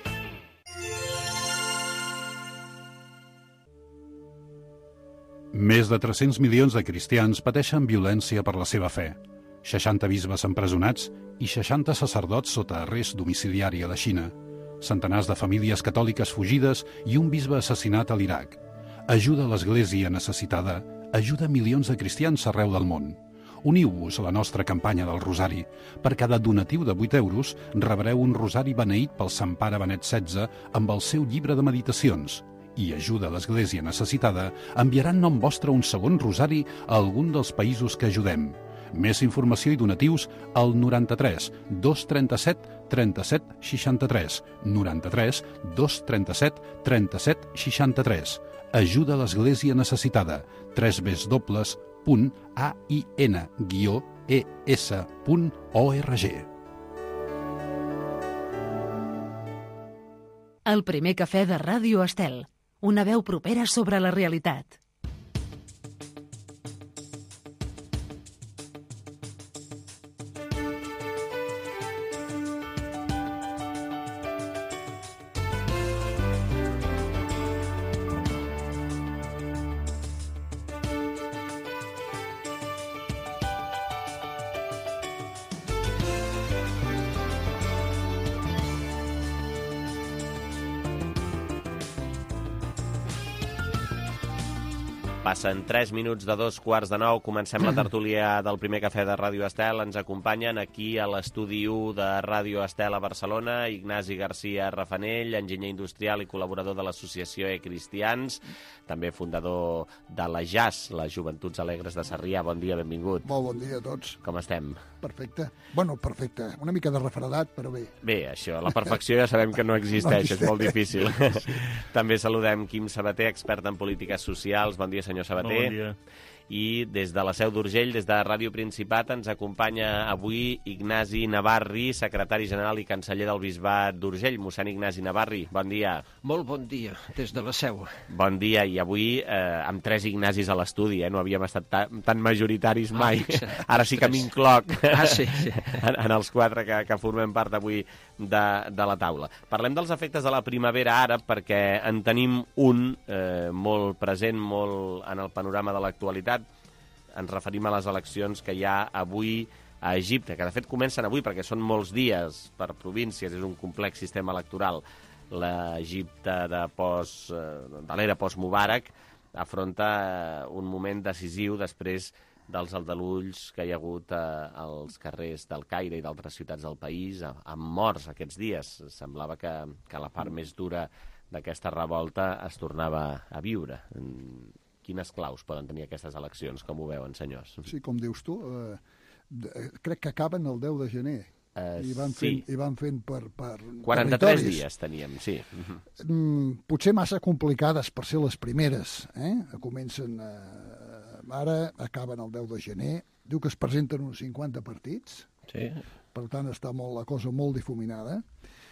Més de tres-cents milions de cristians pateixen violència per la seva fe. seixanta bisbes empresonats i seixanta sacerdots sota arrest domiciliari a la Xina. Centenars de famílies catòliques fugides i un bisbe assassinat a l'Iraq. Ajuda a l'Església necessitada, ajuda milions de cristians arreu del món. Uniu-vos a la nostra campanya del Rosari. Per cada donatiu de vuit euros rebreu un rosari beneït pel Sant Pare Benet setze amb el seu llibre de meditacions. I ajuda a l'Església necessitada enviarà en nom vostre un segon rosari a algun dels països que ajudem. Més informació i donatius al noranta-tres dos trenta-set trenta-set seixanta-tres, noranta-tres dos trenta-set trenta-set seixanta-tres. Ajuda a l'Església necessitada. w w w punt a i ena guió e essa punt org. El primer cafè de Ràdio Estel. Una veu propera sobre la realitat. Passen tres minuts de dos quarts de nou. Comencem la tertúlia del primer cafè de Ràdio Estel. Ens acompanyen aquí a l'estudi u de Ràdio Estel a Barcelona Ignasi Garcia Rafanell, enginyer industrial i col·laborador de l'Associació E-Cristians, també fundador de la J A S, les Joventuts Alegres de Sarrià. Bon dia, benvingut. Molt bon dia a tots. Com estem? Perfecte. Bueno, perfecte. Una mica de refredat, però bé. Bé, això, la perfecció ja sabem que no existeix, no és molt difícil. Sí. També saludem Quim Sabater, expert en polítiques socials. Bon dia, senyor Sabater. Bon dia. I des de la Seu d'Urgell, des de Ràdio Principat, ens acompanya avui Ignasi Navarri, secretari general i canceller del Bisbat d'Urgell. Mossèn Ignasi Navarri, bon dia. Molt bon dia, des de la Seu. Bon dia, i avui eh, amb tres Ignasis a l'estudi, eh? No havíem estat tan, tan majoritaris mai. Ah, ara sí que m'incloc ah, sí, sí. en, en els quatre que, que formem part avui de, de la taula. Parlem dels efectes de la primavera àrab perquè en tenim un eh, molt present, molt en el panorama de l'actualitat. Ens referim a les eleccions que hi ha avui a Egipte, que de fet comencen avui perquè són molts dies per províncies, és un complex sistema electoral. L'Egipte de, post, de l'era post-Mubarak afronta un moment decisiu després dels aldarulls que hi ha hagut eh, als carrers del Caire i d'altres ciutats del país, amb morts aquests dies. Semblava que, que la part més dura d'aquesta revolta es tornava a viure. Quines claus poden tenir aquestes eleccions, com ho veuen, senyors? Sí, com dius tu, eh, crec que acaben el deu de gener. Uh, I van sí. fent, i van fent per, per quaranta-tres territoris. dies teníem, sí. Mm, potser massa complicades per ser les primeres. Eh? Comencen, eh, ara acaben el deu de gener. Diu que es presenten uns cinquanta partits. Sí. Per tant, està molt, la cosa molt difuminada.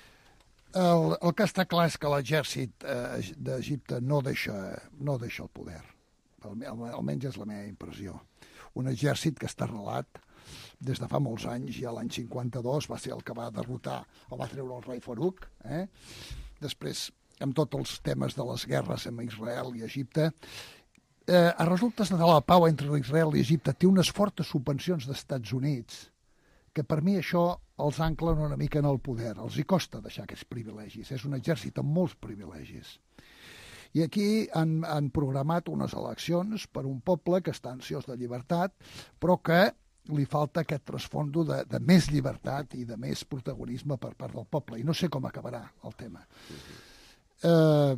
El, el que està clar és que l'exèrcit eh, d'Egipte no deixa, no deixa el poder. Almenys és la meva impressió. Un exèrcit que està arrelat des de fa molts anys, ja l'any cinquanta-dos va ser el que va derrotar, el va treure el rei Farouk, eh? Després, amb tots els temes de les guerres amb Israel i Egipte, eh, a resultes de la pau entre Israel i Egipte té unes fortes subvencions dels Estats Units, que per mi això els anclen una mica en el poder, els hi costa deixar aquests privilegis, és un exèrcit amb molts privilegis. I aquí han, han programat unes eleccions per un poble que està ansiós de llibertat, però que li falta aquest trasfondo de, de més llibertat i de més protagonisme per part del poble. I no sé com acabarà el tema. Eh,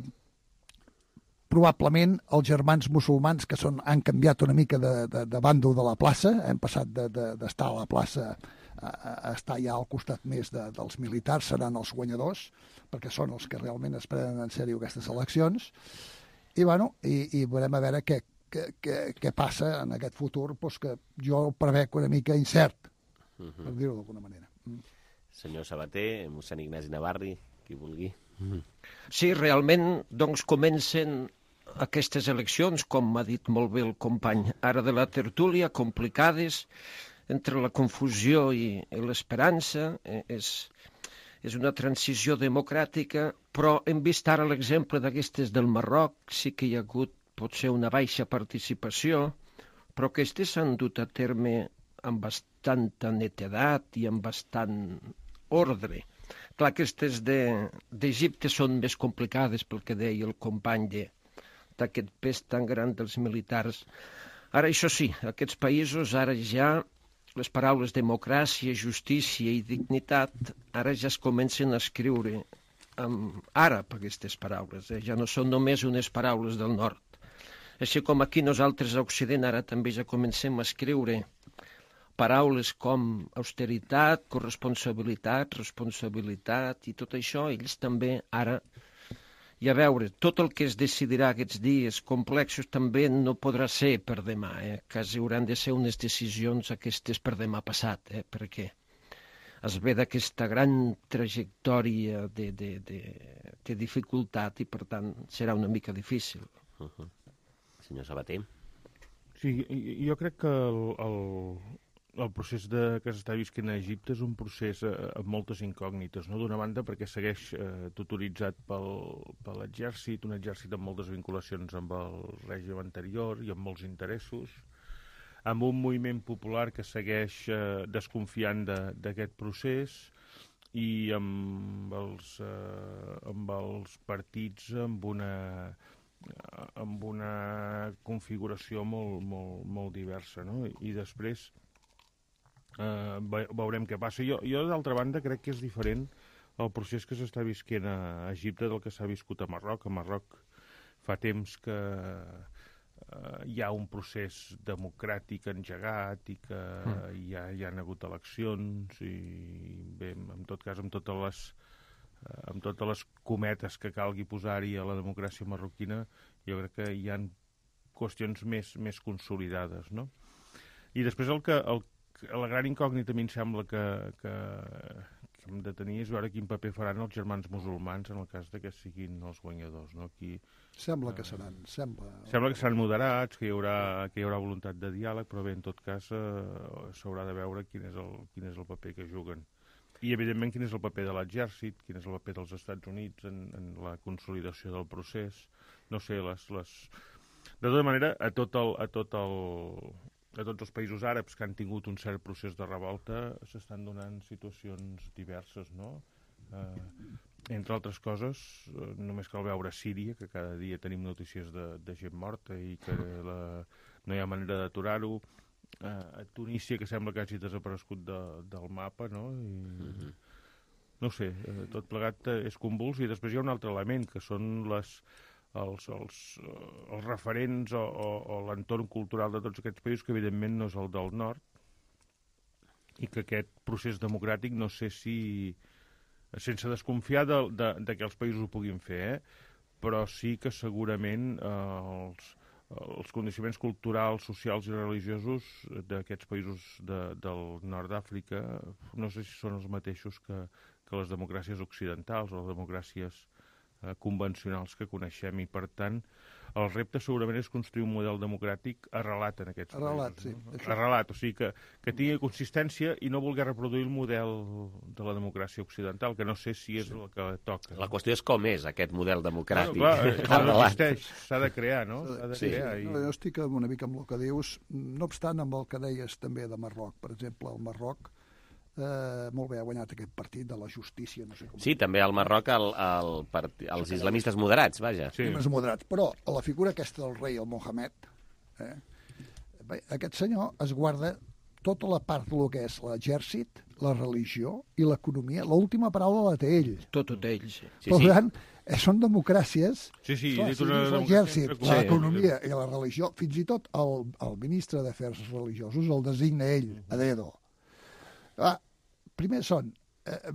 probablement els germans musulmans que són, han canviat una mica de, de, de bàndol de la plaça, hem passat d'estar de, de, a la plaça a, a estar ja al costat més de, dels militars, seran els guanyadors, perquè són els que realment es prenen en sèrio aquestes eleccions. I, bueno, i, i veurem a veure què Què, què, què passa en aquest futur, doncs que jo el prevec una mica incert, uh-huh. per dir-ho d'alguna manera. Mm. Senyor Sabater, mossèn Ignasi Navarri, qui vulgui. Uh-huh. Sí, realment, doncs, comencen aquestes eleccions, com m'ha dit molt bé el company ara de la tertúlia, complicades, entre la confusió i, i l'esperança. Eh, és, és una transició democràtica, però hem vist ara l'exemple d'aquestes del Marroc, sí que hi ha hagut pot ser una baixa participació, però aquestes s'han dut a terme amb bastanta netedat i amb bastant ordre. Clar, aquestes d'Egipte són més complicades pel que deia el company d'aquest pes tan gran dels militars. Ara, això sí, aquests països, ara ja les paraules democràcia, justícia i dignitat, ara ja es comencen a escriure amb àrab aquestes paraules, eh? Ja no són només unes paraules del nord. Així com aquí nosaltres a Occident ara també ja comencem a escriure paraules com austeritat, corresponsabilitat, responsabilitat i tot això, ells també ara, i a veure, tot el que es decidirà aquests dies complexos també no podrà ser per demà, eh? Quasi hauran de ser unes decisions aquestes per demà passat, eh? Perquè es ve d'aquesta gran trajectòria de, de, de, de dificultat i per tant serà una mica difícil. Uh-huh. Senyor Sabater. Sí, jo crec que el, el, el procés de, que s'està visquent a Egipte és un procés eh, amb moltes incògnites, no? D'una banda perquè segueix eh, tutoritzat pel, per l'exèrcit, un exèrcit amb moltes vinculacions amb el règim anterior i amb molts interessos, amb un moviment popular que segueix eh, desconfiant d'aquest procés i amb els, eh, amb els partits amb una... amb una configuració molt, molt, molt diversa, no? I després eh, veurem què passa. Jo, jo d'altra banda, crec que és diferent el procés que s'està visquent a Egipte del que s'ha viscut a Marroc. A Marroc fa temps que eh, hi ha un procés democràtic engegat i que mm. hi, ha, hi ha hagut eleccions i bé, en tot cas, amb totes les amb totes les cometes que calgui posar-hi a la democràcia marroquina, jo crec que hi ha qüestions més, més consolidades, no? I després el que, el, la gran incògnita a mi em sembla que, que, que hem de tenir és veure quin paper faran els germans musulmans en el cas de que siguin els guanyadors, no? Aquí, sembla que seran, sembla... Sembla que seran moderats, que hi haurà, que hi haurà voluntat de diàleg, però bé, en tot cas, eh, s'haurà de veure quin és, el, quin és el paper que juguen. I, evidentment, quin és el paper de l'exèrcit, quin és el paper dels Estats Units en, en la consolidació del procés. No sé, les... les... De tota manera, a tot el... A tot el... a tots els països àrabs que han tingut un cert procés de revolta s'estan donant situacions diverses, no? Eh, entre altres coses, eh, només cal veure Síria, que cada dia tenim notícies de, de gent morta i que la, no hi ha manera d'aturar-ho. Eh, a Tunísia, que sembla que hagi desaparegut de, del mapa, no? I, mm-hmm. No sé, eh, tot plegat és convuls. I després hi ha un altre element, que són les... Els, els, els referents o, o, o l'entorn cultural de tots aquests països, que evidentment no és el del nord, i que aquest procés democràtic no sé si, sense desconfiar de, de, de que els països ho puguin fer, eh? Però sí que segurament eh, els, els condicionaments culturals, socials i religiosos d'aquests països de, del nord d'Àfrica no sé si són els mateixos que, que les democràcies occidentals o les democràcies convencionals que coneixem, i per tant el repte segurament és construir un model democràtic arrelat en aquests arrelat, països. Sí. No? Arrelat, o sigui que, que tingui consistència i no voler reproduir el model de la democràcia occidental, que no sé si és sí. el que toca. La qüestió és com és aquest model democràtic. Bueno, clar, no existeix, s'ha de crear, no? S'ha de sí. crear. I... No, jo estic una mica amb el que dius, no obstant amb el que deies també de Marroc. Per exemple, el Marroc Eh, molt bé, ha guanyat aquest partit de la justícia, no sé com. Sí, també al Marroc el, el part... els islamistes moderats, vaja. Sí. Els moderats, però la figura aquesta del rei, el Mohamed, eh, bé, aquest senyor es guarda tota la part del que és l'exèrcit, la religió i l'economia. L'última paraula la té ell. Tot ho té ell, sí. Per sí, tant, sí. són democràcies, sí, sí, clar, si l'exèrcit, sí. l'economia i la religió, fins i tot el, el ministre d'Afers Religiosos el designa ell, a dedo. Ah, primer són eh,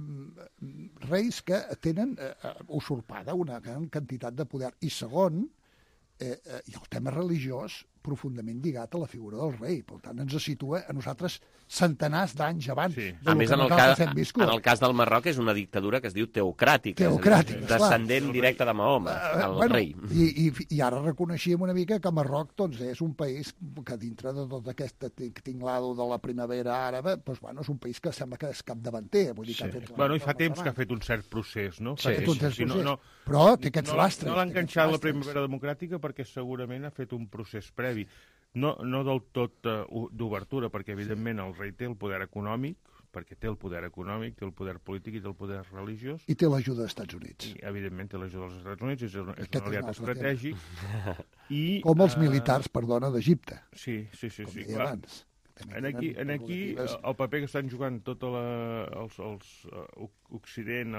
reis que tenen eh, usurpada una gran quantitat de poder, i segon, eh, eh, i el tema religiós profundament lligat a la figura del rei. Per tant, ens situa a nosaltres centenars d'anys abans sí. de a més, que en el, cas, en el cas del Marroc és una dictadura que es diu teocràtica, teocràtica és dir, descendent clar. directe de Mahoma, el bueno, rei. I, i, I ara reconeixíem una mica que Marroc doncs, és un país que dintre de tot aquest tinglado de la primavera àraba, doncs, bueno, és un país que sembla que és capdavanter. Vull dir, sí. que ha fet bueno, i fa temps que ha fet un cert procés, no? Sí, sí, sí, sí. No, no, però té aquests no, lastres. No l'ha enganxat la primavera democràtica perquè segurament ha fet un procés previ. No, no del tot uh, d'obertura, perquè evidentment el rei té el poder econòmic, perquè té el poder econòmic, té el poder polític i té el poder religiós. I té l'ajuda dels Estats Units. I, evidentment, té l'ajuda dels Estats Units, és un, és un aliat estratègic. I, com els militars, uh, perdona, d'Egipte. Sí, sí, sí. Com sí deia abans. En aquí, en aquí el paper que estan jugant tot la, els, els uh, Occident,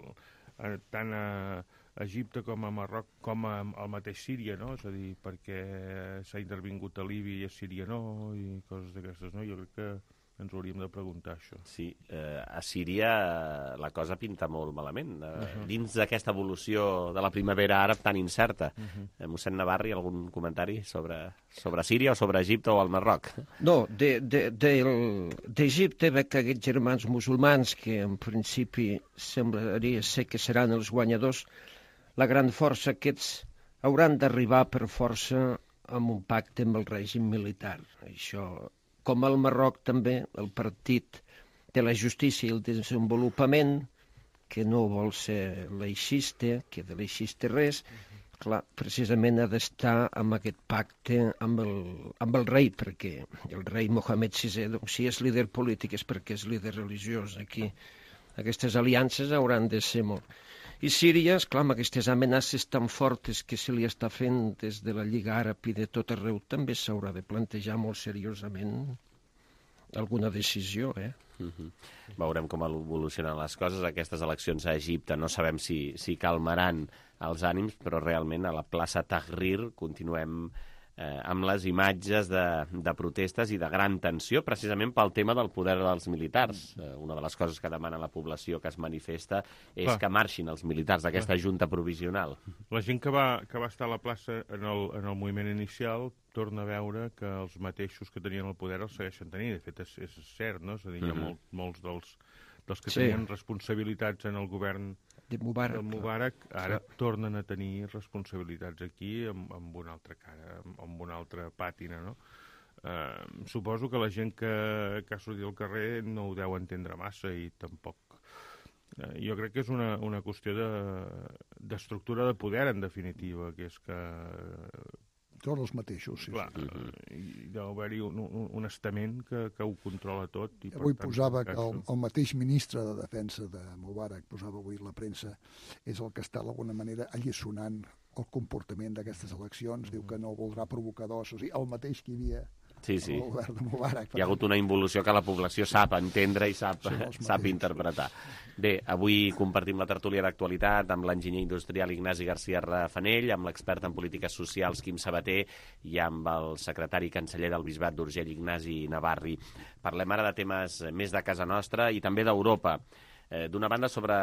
el, tant a Egipte com a Marroc, com a, al mateix Síria, no? És a dir, perquè s'ha intervingut a Líbia i a Síria no, i coses d'aquestes, no? Jo crec que ens ho hauríem de preguntar, això. Sí, eh, a Síria la cosa pinta molt malament. Eh, uh-huh. Dins d'aquesta evolució de la primavera àrab tan incerta. Uh-huh. eh, mossèn Navarri, algun comentari sobre, sobre Síria o sobre Egipte o el Marroc? No, d'Egipte de, de, veig aquests germans musulmans, que en principi semblaria ser que seran els guanyadors, la gran força aquests hauran d'arribar per força amb un pacte amb el règim militar. Això, com el Marroc també, el partit de la justícia i el desenvolupament, que no vol ser laixista, que de laixista res, clar, precisament ha d'estar amb aquest pacte amb el, amb el rei, perquè el rei Mohamed sisè, doncs, si és líder polític és perquè és líder religiós. Aquí aquestes aliances hauran de ser molt... I Síria, esclar, amb aquestes amenaces tan fortes que se li està fent des de la Lliga Àrab i de tot arreu, també s'haurà de plantejar molt seriosament alguna decisió, eh? Uh-huh. Veurem com evolucionen les coses. Aquestes eleccions a Egipte no sabem si, si calmaran els ànims, però realment a la plaça Tahrir continuem eh, amb les imatges de, de protestes i de gran tensió, precisament pel tema del poder dels militars. Eh, una de les coses que demana la població que es manifesta és Clar. que marxin els militars d'aquesta junta provisional. La gent que va, que va estar a la plaça en el, en el moviment inicial torna a veure que els mateixos que tenien el poder els segueixen tenint. De fet, és, és cert, no? És a dir, hi ha molt, molts dels, dels que sí. tenien responsabilitats en el govern de Mubarak, del Mubarak ara sí. tornen a tenir responsabilitats aquí amb, amb una altra cara, amb, amb una altra pàtina, no? Uh, suposo que la gent que, que ha sortit al carrer no ho deu entendre massa i tampoc Jo crec que és una, una qüestió d'estructura de, de poder, en definitiva, que és que... Són els mateixos, sí. Clar, sí. Hi deu haver-hi un, un, un estament que, que ho controla tot. I avui per tant, posava que el, el mateix ministre de Defensa de Mubarak, posava avui la premsa, és el que està d'alguna manera alliçonant el comportament d'aquestes eleccions, diu que no voldrà provocadors, o sigui, el mateix que hi havia sí, sí. el govern de Mubarak. Hi ha hagut una involució que la població sap entendre i sap, sap interpretar. Bé, avui compartim la tertúlia d'actualitat amb l'enginyer industrial Ignasi García Rafanell, amb l'expert en polítiques socials Quim Sabater i amb el secretari canceller del Bisbat d'Urgell, Ignasi Navarri. Parlem ara de temes més de casa nostra i també d'Europa. Eh, D'una banda, sobre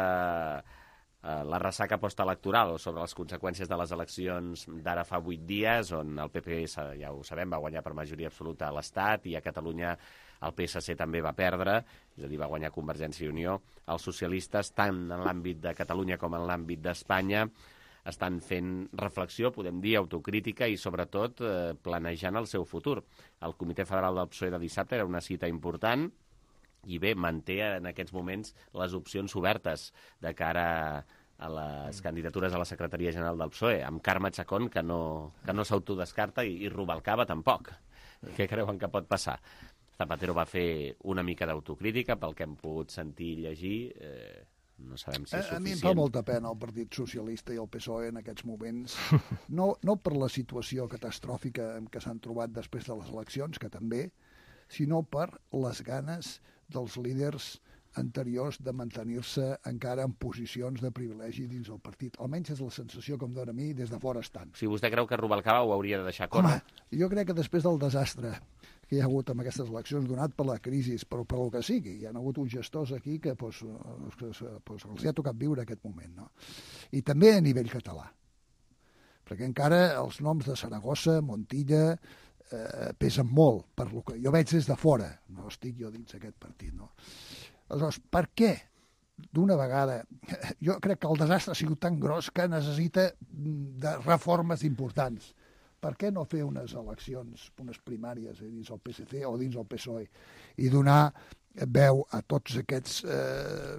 la ressaca postelectoral o sobre les conseqüències de les eleccions d'ara fa vuit dies, on el P P, ja ho sabem, va guanyar per majoria absoluta a l'Estat i a Catalunya el P S C també va perdre, és a dir, va guanyar Convergència i Unió. Els socialistes, tant en l'àmbit de Catalunya com en l'àmbit d'Espanya, estan fent reflexió, podem dir, autocrítica i, sobretot, eh, planejant el seu futur. El Comitè Federal del P S O E de dissabte era una cita important, i bé, manté en aquests moments les opcions obertes de cara a les candidatures a la Secretaria General del P S O E, amb Carme Chacón, que no, que no s'autodescarta, i, i Rubalcaba tampoc. Què creuen que pot passar? Zapatero va fer una mica d'autocrítica, pel que hem pogut sentir i llegir, eh, no sabem si és suficient. A mi em fa molta pena el Partit Socialista i el P S O E en aquests moments, no, no per la situació catastròfica en què s'han trobat després de les eleccions, que també, sinó per les ganes dels líders anteriors de mantenir-se encara en posicions de privilegi dins el partit. Almenys és la sensació que em dóna a mi des de fora estant. Si vostè creu que Rubalcaba ho hauria de deixar córrer? Home, jo crec que després del desastre que hi ha hagut amb aquestes eleccions, donat per la crisi, però per el que sigui, hi ha hagut uns gestors aquí que pues, pues, pues, els ha tocat viure aquest moment. No? I també a nivell català. Perquè encara els noms de Saragossa, Montilla, eh, pesen molt, per lo que jo veig des de fora, no estic jo dins d'aquest partit. No? Aleshores, per què d'una vegada, jo crec que el desastre ha sigut tan gros que necessita de reformes importants. Per què no fer unes eleccions, unes primàries eh, dins el P S C o dins el P S O E i donar veu a tots aquests eh,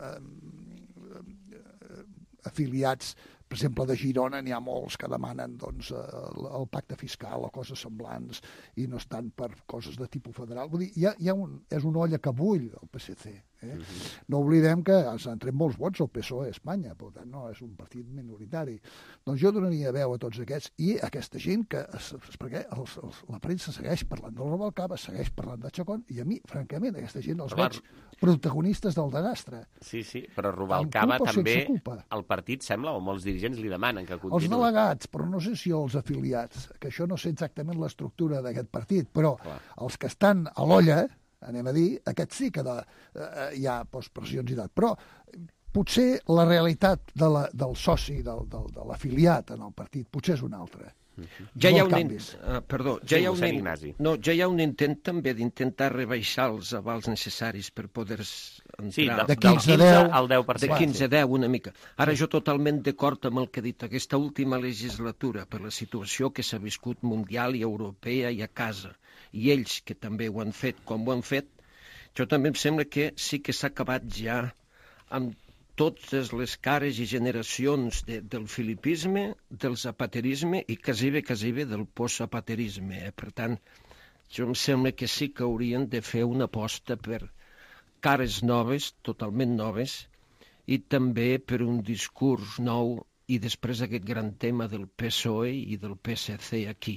eh, afiliats? Per exemple, de Girona n'hi ha molts que demanen doncs, el, el pacte fiscal o coses semblants i no estan per coses de tipus federal. Vull dir, hi ha, hi ha un, és una olla que bull el P S C. Eh? Uh-huh. No oblidem que s'han tret molts vots al P S O E a Espanya, per tant no és un partit minoritari. Doncs jo donaria veu a tots aquests i a aquesta gent que, perquè els, els, la premsa segueix parlant del Rubalcaba, segueix parlant de Chacón, i a mi, francament, aquesta gent els però veig protagonistes del desastre. Sí, sí, però Rubalcaba també, el partit sembla, o molts dirigents li demanen que continuï. Els delegats, però no sé si els afiliats, que això no sé exactament l'estructura d'aquest partit, però Clar. els que estan a l'olla, anem a dir, aquests sí que de, eh, hi ha pressions i tal, però potser la realitat de la, del soci, del, del, de l'afiliat en el partit, potser és una altra. Ja hi ha un in... uh, perdó, ja, sí, hi ha un in... no, ja hi ha un intent també d'intentar rebaixar els avals necessaris per poder entrar. Sí, de, de quinze al deu per cent. De quinze a deu, una mica. Ara jo totalment d'acord amb el que ha dit aquesta última legislatura, per la situació que s'ha viscut mundial i europea i a casa, i ells que també ho han fet com ho han fet, jo també em sembla que sí que s'ha acabat ja amb totes les cares i generacions de, del filipisme, del zapaterisme i quasi bé, quasi bé del postzapaterisme. Eh? Per tant, jo em sembla que sí que haurien de fer una aposta per cares noves, totalment noves, i també per un discurs nou i després aquest gran tema del P S O E i del P S C aquí.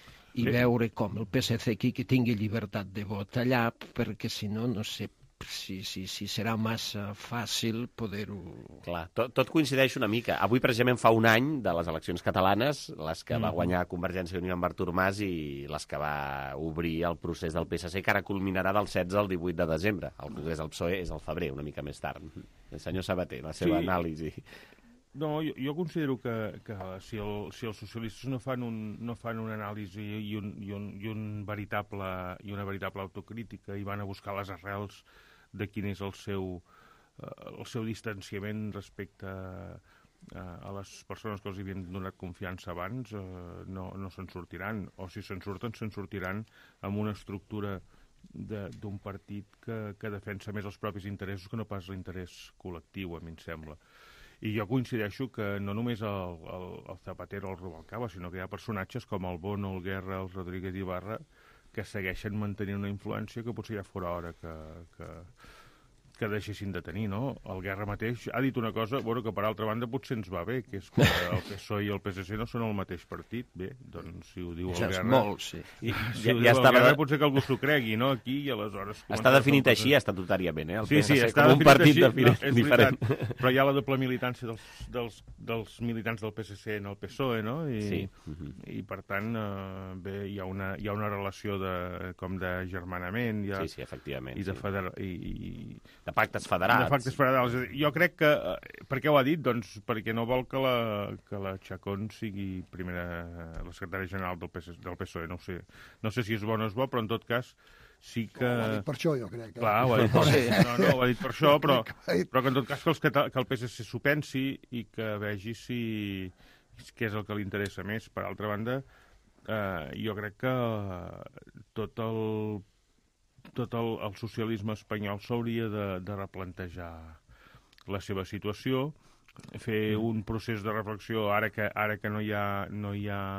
I sí. veure com el P S C aquí que tingui llibertat de vot allà, perquè si no, no sé si, si, si serà massa fàcil poder-ho... Clar, tot, tot coincideix una mica. Avui, precisament, fa un any de les eleccions catalanes, les que mm. va guanyar Convergència i Unió amb Artur Mas i les que va obrir el procés del P S C, que ara culminarà del setze al divuit de desembre. El congrés del P S O E és al febrer, una mica més tard. El senyor Sabater, la seva sí. anàlisi... No, jo, jo considero que, que si, el, si els socialistes no fan, un, no fan una anàlisi i, un, i, un, i, un veritable, i una veritable autocrítica i van a buscar les arrels de quin és el seu, eh, el seu distanciament respecte a, a les persones que els havien donat confiança abans, eh, no, no se'n sortiran. O si se'n surten, se'n sortiran amb una estructura d'un partit que, que defensa més els propis interessos que no pas l'interès col·lectiu, a mi em sembla. I jo coincideixo que no només el, el, el Zapatero o el Rubalcaba, sinó que hi ha personatges com el Bono, el Guerra, el Rodríguez Ibarra, que segueixen mantenint una influència que potser ja fora hora que, que, que deixessin de tenir, no? El Guerra mateix ha dit una cosa, bueno, que per altra banda potser ens va bé, que és que el P S O E i el P S C no són el mateix partit. Bé, doncs si ho diu el ja Guerra... molt, sí. I, si ja, ho ja diu el estava Guerra de... potser que algú s'ho cregui, no? Aquí i aleshores... Està definit així estatutàriament, eh? El sí, sí, P S C està com un partit així, de... no, diferent. Veritat, però hi ha la doble militància dels, dels, dels militants del P S C en el P S O E, no? I, sí. I per tant, eh, bé, hi ha una, hi ha una relació de, com de germanament, hi ha, sí, sí, efectivament, i de, sí. feder, i, i, de pactes federals. De pactes federals. Jo crec que... Per què ho ha dit? Doncs perquè no vol que la, que la Chacón sigui primera, la secretària general del, P S, del P S O E. No sé, no sé si és bo o no és bo, però en tot cas sí que... Ho ha dit per això, jo crec. Eh? Clar, ho ha dit per, no, no, ho ha dit per això, però, però que en tot cas que, els, que el P S C s'ho pensi i que vegi si què és el que li interessa més. Per altra banda, eh, jo crec que tot el, tot el, el socialisme espanyol s'hauria de, de replantejar la seva situació, fer un procés de reflexió ara que, ara que no hi ha, no hi ha,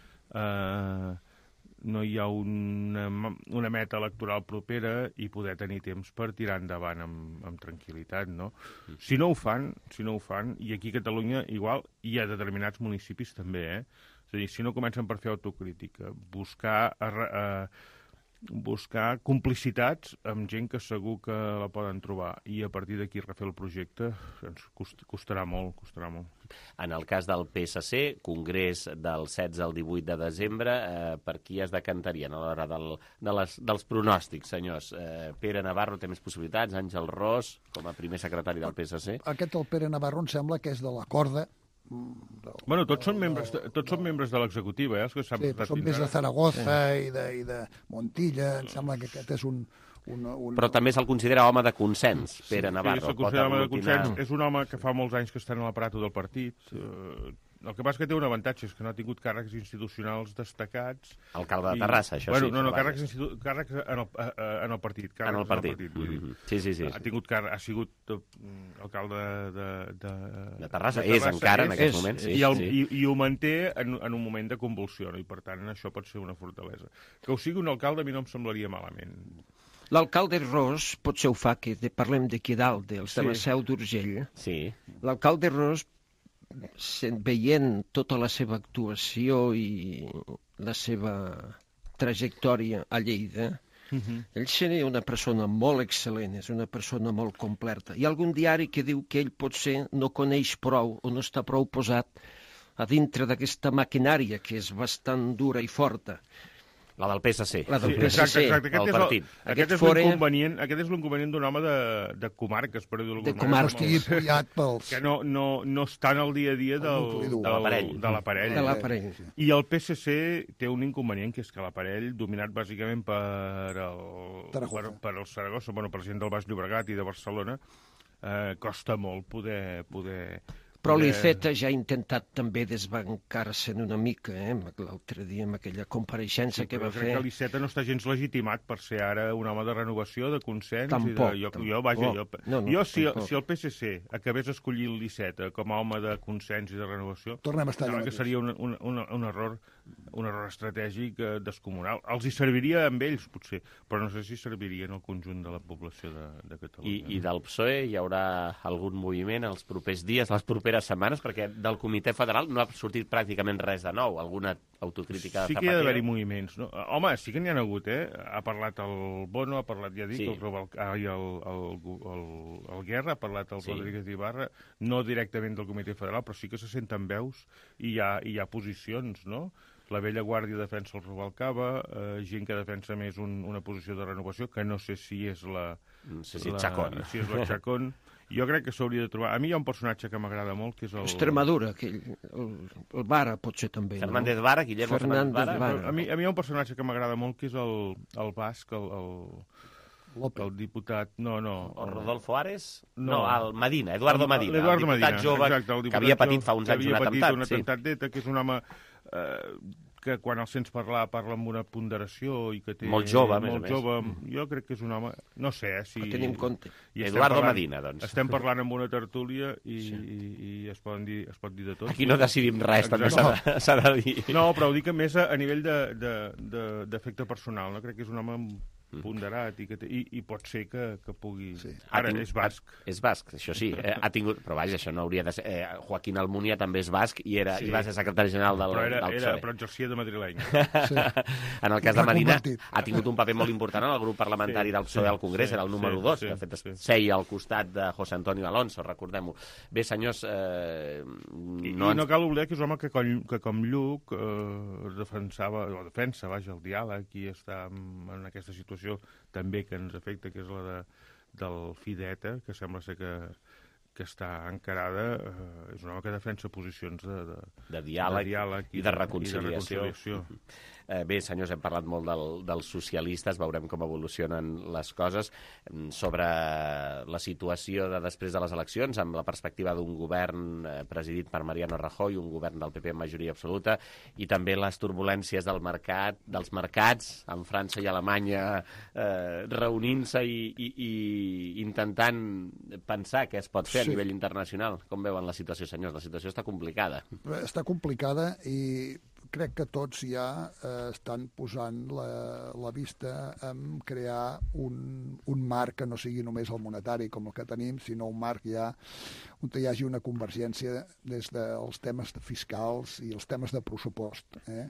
eh, no hi ha una, una meta electoral propera i poder tenir temps per tirar endavant amb, amb tranquil·litat, no? Si no ho fan, si no ho fan, i aquí a Catalunya igual hi ha determinats municipis també, eh? És a dir, si no comencen per fer autocrítica, buscar... Eh, buscar complicitats amb gent que segur que la poden trobar i a partir d'aquí refer el projecte ens cost, costarà molt, costarà molt. En el cas del P S C, congrés del setze al divuit de desembre, eh, per qui es decantarien a l'hora del, de les, dels pronòstics, senyors? Eh, Pere Navarro té més possibilitats, Àngel Ros, com a primer secretari del P S C. Aquest, el Pere Navarro, em sembla que és de la corda. Del, bueno, tots són membres de, tots són membres de l'executiva, eh, els que s'han sí, portat són més de Zaragoza sí. i, de, i de Montilla, em sembla que aquest és un... un, un... Però també se'l considera home de consens, Pere sí, Navarro. Sí, se'l considera home de consens, és un home que fa molts anys que està en l'aparato del partit, eh, el que passa que té un avantatge, és que no ha tingut càrrecs institucionals destacats. Alcalde de Terrassa, això bueno, sí. No, no, càrrecs, institu... càrrecs en, el, en el partit. En el partit. En el partit vull dir. Mm-hmm. Sí, sí, sí. Ha, tingut car... ha sigut alcalde de... De, de Terrassa, de és Terrassa, encara és, en aquest moment. Sí, i, el, sí. i, I ho manté en, en un moment de convulsió, no? I per tant això pot ser una fortalesa. Que ho sigui un alcalde a mi no em semblaria malament. L'alcalde Ros, potser ho fa, que de, parlem d'aquí dalt, dels sí. de la Seu d'Urgell. Sí. L'alcalde Ros, veient tota la seva actuació i la seva trajectòria a Lleida, uh-huh. ell seria una persona molt excel·lent, és una persona molt completa. Hi ha algun diari que diu que ell potser no coneix prou o no està prou posat a dintre d'aquesta maquinària que és bastant dura i forta. La del P S C. La del sí, P S C. Exacte, exacte. Aquest, el és, partit. el, aquest, és fora... aquest és l'inconvenient d'un home de, de comarques, per dir-ho de comarques. Que estigui pujat pels... Que no, no, no està en el dia a dia del, de l'aparell. De l'aparell. De l'aparell. I el P S C té un inconvenient, que és que l'aparell, dominat bàsicament per el, per, per el Saragossa, bueno, per gent del Baix Llobregat i de Barcelona, eh, costa molt poder... poder Però l'Iceta ja ha intentat també desbancar-se una mica, eh? L'altre dia amb aquella compareixença sí, que va fer. Crec que l'Iceta no està gens legitimat per ser ara un home de renovació, de consens... Tampoc. I de, jo, tampoc. jo, vaja, jo, no, no, jo si, tampoc. si el P S C acabés escollint l'Iceta com a home de consens i de renovació, tornem a estar allà que seria un, un, un, un error un error estratègic eh, descomunal. Els hi serviria amb ells, potser, però no sé si serviria en el conjunt de la població de, de Catalunya. I, I del P S O E hi haurà algun moviment els propers dies, les properes setmanes, perquè del Comitè Federal no ha sortit pràcticament res de nou, alguna autocrítica de sí Zapatero. Sí que hi ha d'haver-hi moviments, no? Home, sí que n'hi ha hagut, eh? Ha parlat el Bono, ha parlat, ja dic, sí. el, Robal, ah, i el, el, el, el Guerra, ha parlat el sí. Rodríguez Ibarra, no directament del Comitè Federal, però sí que se senten veus i hi ha, hi ha posicions, no? La vella guàrdia defensa el Rubalcaba, eh, gent que defensa més un, una posició de renovació, que no sé si és la... No sé si la, Chacón. Si és la Chacón. Jo crec que s'hauria de trobar... A mi hi ha un personatge que m'agrada molt, que és el... Extremadura, aquell, el, el Vara, potser també. Fernández no? Vara, Guillermo Fernández Fernández Vara. Vara. A mi, a mi hi ha un personatge que m'agrada molt, que és el, el basc, el... el... López. El diputat... No, no. El Rodolfo Ares? No, no el Medina, Eduardo Medina. Eduardo el diputat Medina, jove exacte, el diputat que havia patit jove, fa uns anys un atemptat. un atemptat sí. d'Eta, que és un home... Eh, que quan el sents parlar parla amb una ponderació i que té... Molt jove, a més molt a més. jove. Jo crec que és un home... No sé, eh, si... Ho tenim en compte. I Eduardo parlant, Medina, doncs. Estem parlant amb una tertúlia i, sí. i, i es, poden dir, es pot dir de tot. Aquí no decidim res, també s'ha de, s'ha de dir. No, però ho dic més a, a nivell d'efecte personal. No? Crec que és un home ponderat i, que té, i, i pot ser que, que pugui... Sí. Ara, tingut, és basc. És basc, això sí. Eh, ha tingut, però vaja, això no hauria de ser... Eh, Joaquín Almunia també és basc i, era, sí. i va ser secretari general del, però era, del P S O E. Era, però exercia de madrileny. Sí. En el cas de Medina ha tingut un paper molt important en el grup parlamentari sí, del P S O E al Congrés, sí, era el número dos, sí, que de fet sí. seia al costat de José Antonio Alonso, recordem-ho. Bé, senyors... Eh, no I, ens... I no cal oblidar que és un home que com, que com Lluc eh, defensava, o defensa, vaja, el diàleg i està en aquesta situació també que ens afecta, que és la de, del Fideta, que sembla ser que, que està encarada, eh, és un home que defensa posicions de, de, de, diàleg, de diàleg i de reconciliació. I de reconciliació. Eh, bé, senyors, hem parlat molt del, dels socialistes, veurem com evolucionen les coses. Sobre la situació de després de les eleccions, amb la perspectiva d'un govern eh, presidit per Mariano Rajoy, un govern del P P en majoria absoluta, i també les turbulències del mercat, dels mercats, en França i Alemanya, eh, reunint-se i, i, i intentant pensar què es pot fer sí. a nivell internacional. Com veuen la situació, senyors? La situació està complicada. Està complicada i crec que tots ja eh, estan posant la, la vista en crear un, un marc que no sigui només el monetari com el que tenim, sinó un marc ja on hi hagi una convergència des dels temes fiscals i els temes de pressupost. Eh?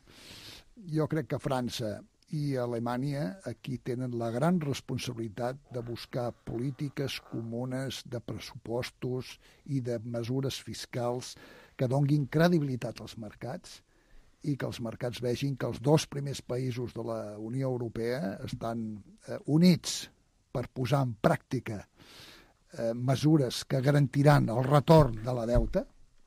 Jo crec que França i Alemanya aquí tenen la gran responsabilitat de buscar polítiques comunes de pressupostos i de mesures fiscals que donguin credibilitat als mercats i que els mercats vegin que els dos primers països de la Unió Europea estan eh, units per posar en pràctica eh, mesures que garantiran el retorn de la deuta,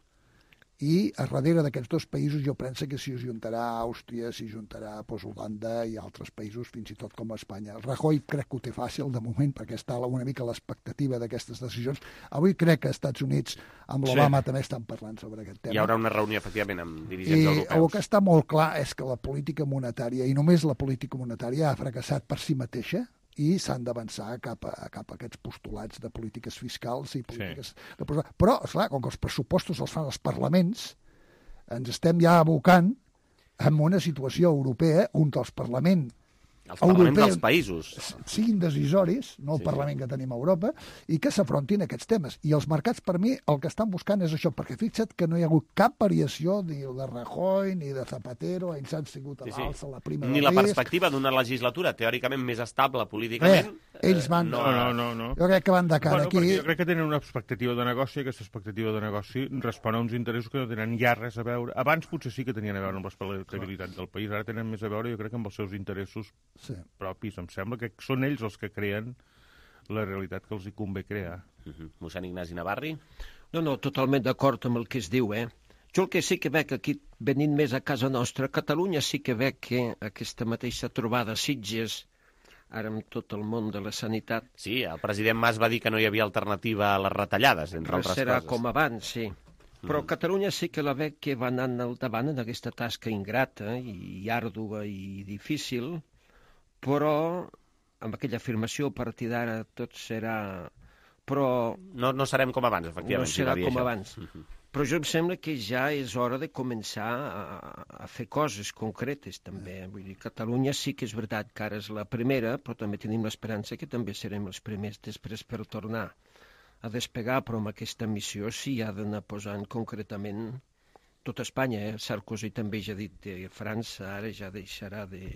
i a darrere d'aquests dos països jo penso que s'hi juntarà Àustria, s'hi juntarà pues, Holanda i altres països, fins i tot com Espanya. El Rajoy crec que ho té fàcil de moment perquè està una mica a l'expectativa d'aquestes decisions. Avui crec que als Estats Units amb l'Obama sí. també estan parlant sobre aquest tema. Hi haurà una reunió, efectivament, amb dirigents I europeus. El que està molt clar és que la política monetària, i només la política monetària, ha fracassat per si mateixa, i s'han d'avançar cap, a, cap a aquests postulats de polítiques fiscals i polítiques... Sí. De... Però, esclar, com que els pressupostos els fan els parlaments, ens estem ja abocant en una situació europea on els parlaments Els parlaments europeus dels països. Siguin decisoris, no el sí. Parlament que tenim a Europa, i que s'afrontin aquests temes. I els mercats, per mi, el que estan buscant és això, perquè fixa't que no hi ha hagut cap variació ni de Rajoy ni de Zapatero, ells han sigut a l'alça, sí, sí. la prima ni de la perspectiva d'una legislatura teòricament més estable políticament. Eh, ells van... No, no, no, no. Jo crec que van de cara bueno, aquí... Jo crec que tenen una expectativa de negoci, i aquesta expectativa de negoci respon a uns interessos que no tenen ja res a veure. Abans potser sí que tenien a veure amb l'estabilitat del país, ara tenen més a veure, jo crec, amb els seus interessos sí. propis. Em sembla que són ells els que creen la realitat que els hi convé crear. Uh-huh. Mossèn Ignasi Navarri? No, no, totalment d'acord amb el que es diu, eh? Jo el que sí que veig aquí, venint més a casa nostra, a Catalunya sí que veig que aquesta mateixa trobada a Sitges, ara amb tot el món de la sanitat... Sí, el president Mas va dir que no hi havia alternativa a les retallades, entre altres serà coses. Serà com abans, sí. Però mm. Catalunya sí que la veig que va anant al davant en aquesta tasca ingrata i àrdua i difícil, però amb aquella afirmació a partir d'ara tot serà... Però... No, no serem com abans, efectivament. No serà com això. abans. Uh-huh. Però jo em sembla que ja és hora de començar a, a fer coses concretes, també. Vull dir, Catalunya sí que és veritat que ara és la primera, però també tenim l'esperança que també serem els primers després per tornar a despegar, però amb aquesta missió sí ha d'anar posant concretament tot Espanya. Eh? Sarkozy també ja ha dit que França ara ja deixarà de...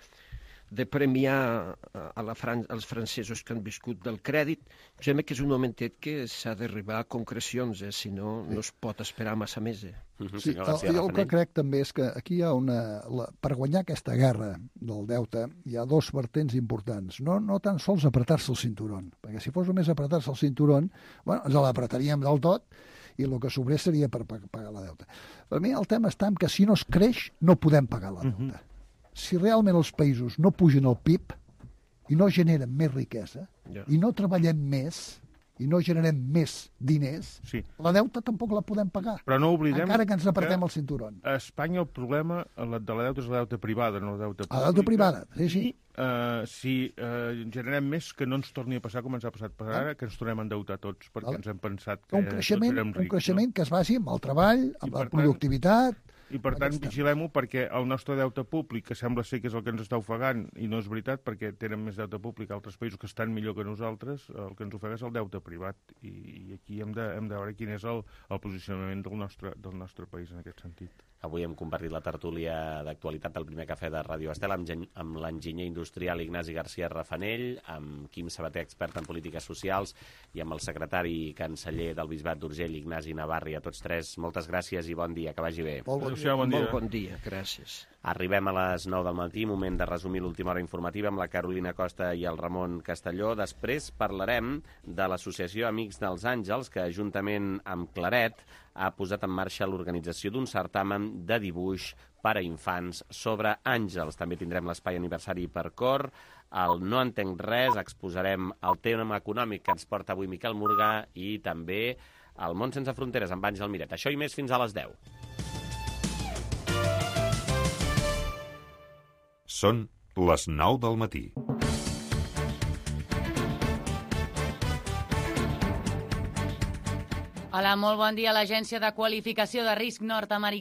de premiar a la Fran als francesos que han viscut del crèdit. Em sembla que és un momentet que s'ha d'arribar a concrecions, eh? Si no, no es pot esperar massa més. Eh? Sí, el, el, el que crec també és que aquí hi ha una... La, per guanyar aquesta guerra del deute hi ha dos vertents importants. No, no tan sols apretar-se el cinturón, perquè si fos només apretar-se el cinturón, bueno, ens l'apretaríem del tot i el que sobrés seria per pagar la deuta. Per mi el tema està en que si no es creix no podem pagar la deuta. Uh-huh. Si realment els països no pugen el P I B i no generen més riquesa yeah. i no treballem més, i no generem més diners, sí. la deuta tampoc la podem pagar. Però no oblidem encara que ens apretem el cinturó. A Espanya el problema de la deuta és la deuta privada, no la deuta pública. La deuta privada, sí, sí. I uh, si uh, generem més, que no ens torni a passar com ens ha passat per ara, que ens tornem a endeutar tots, perquè vale. ens hem pensat que un creixement, tots érem rics. Un creixement no? que es basi amb el treball, amb I la productivitat... I per tant, vigilem-ho perquè el nostre deute públic, que sembla ser que és el que ens està ofegant, i no és veritat, perquè tenen més deute públic a altres països que estan millor que nosaltres, el que ens ofega és el deute privat. I, i aquí hem de, hem de veure quin és el, el posicionament del nostre, del nostre país en aquest sentit. Avui hem compartit la tertúlia d'actualitat del primer cafè de Ràdio Estel amb, amb l'enginyer industrial Ignasi García Rafanell, amb Quim Sabater, expert en polítiques socials, i amb el secretari i canceller del Bisbat d'Urgell, Ignasi Navarri. A tots tres, moltes gràcies i bon dia, que vagi bé. Molt bon dia, bon dia. Molt bon dia, gràcies. Arribem a les nou del matí, moment de resumir l'última hora informativa amb la Carolina Costa i el Ramon Castelló. Després parlarem de l'Associació Amics dels Àngels, que juntament amb Claret ha posat en marxa l'organització d'un certamen de dibuix per a infants sobre àngels. També tindrem l'espai aniversari per cor. Al No entenc res exposarem el tema econòmic que ens porta avui Miquel Morgà i també el Món sense fronteres amb Àngel Miret. Això i més fins a les deu. Són les nou del matí. Hola, molt bon dia. L'Agència de Qualificació de Risc nord-americana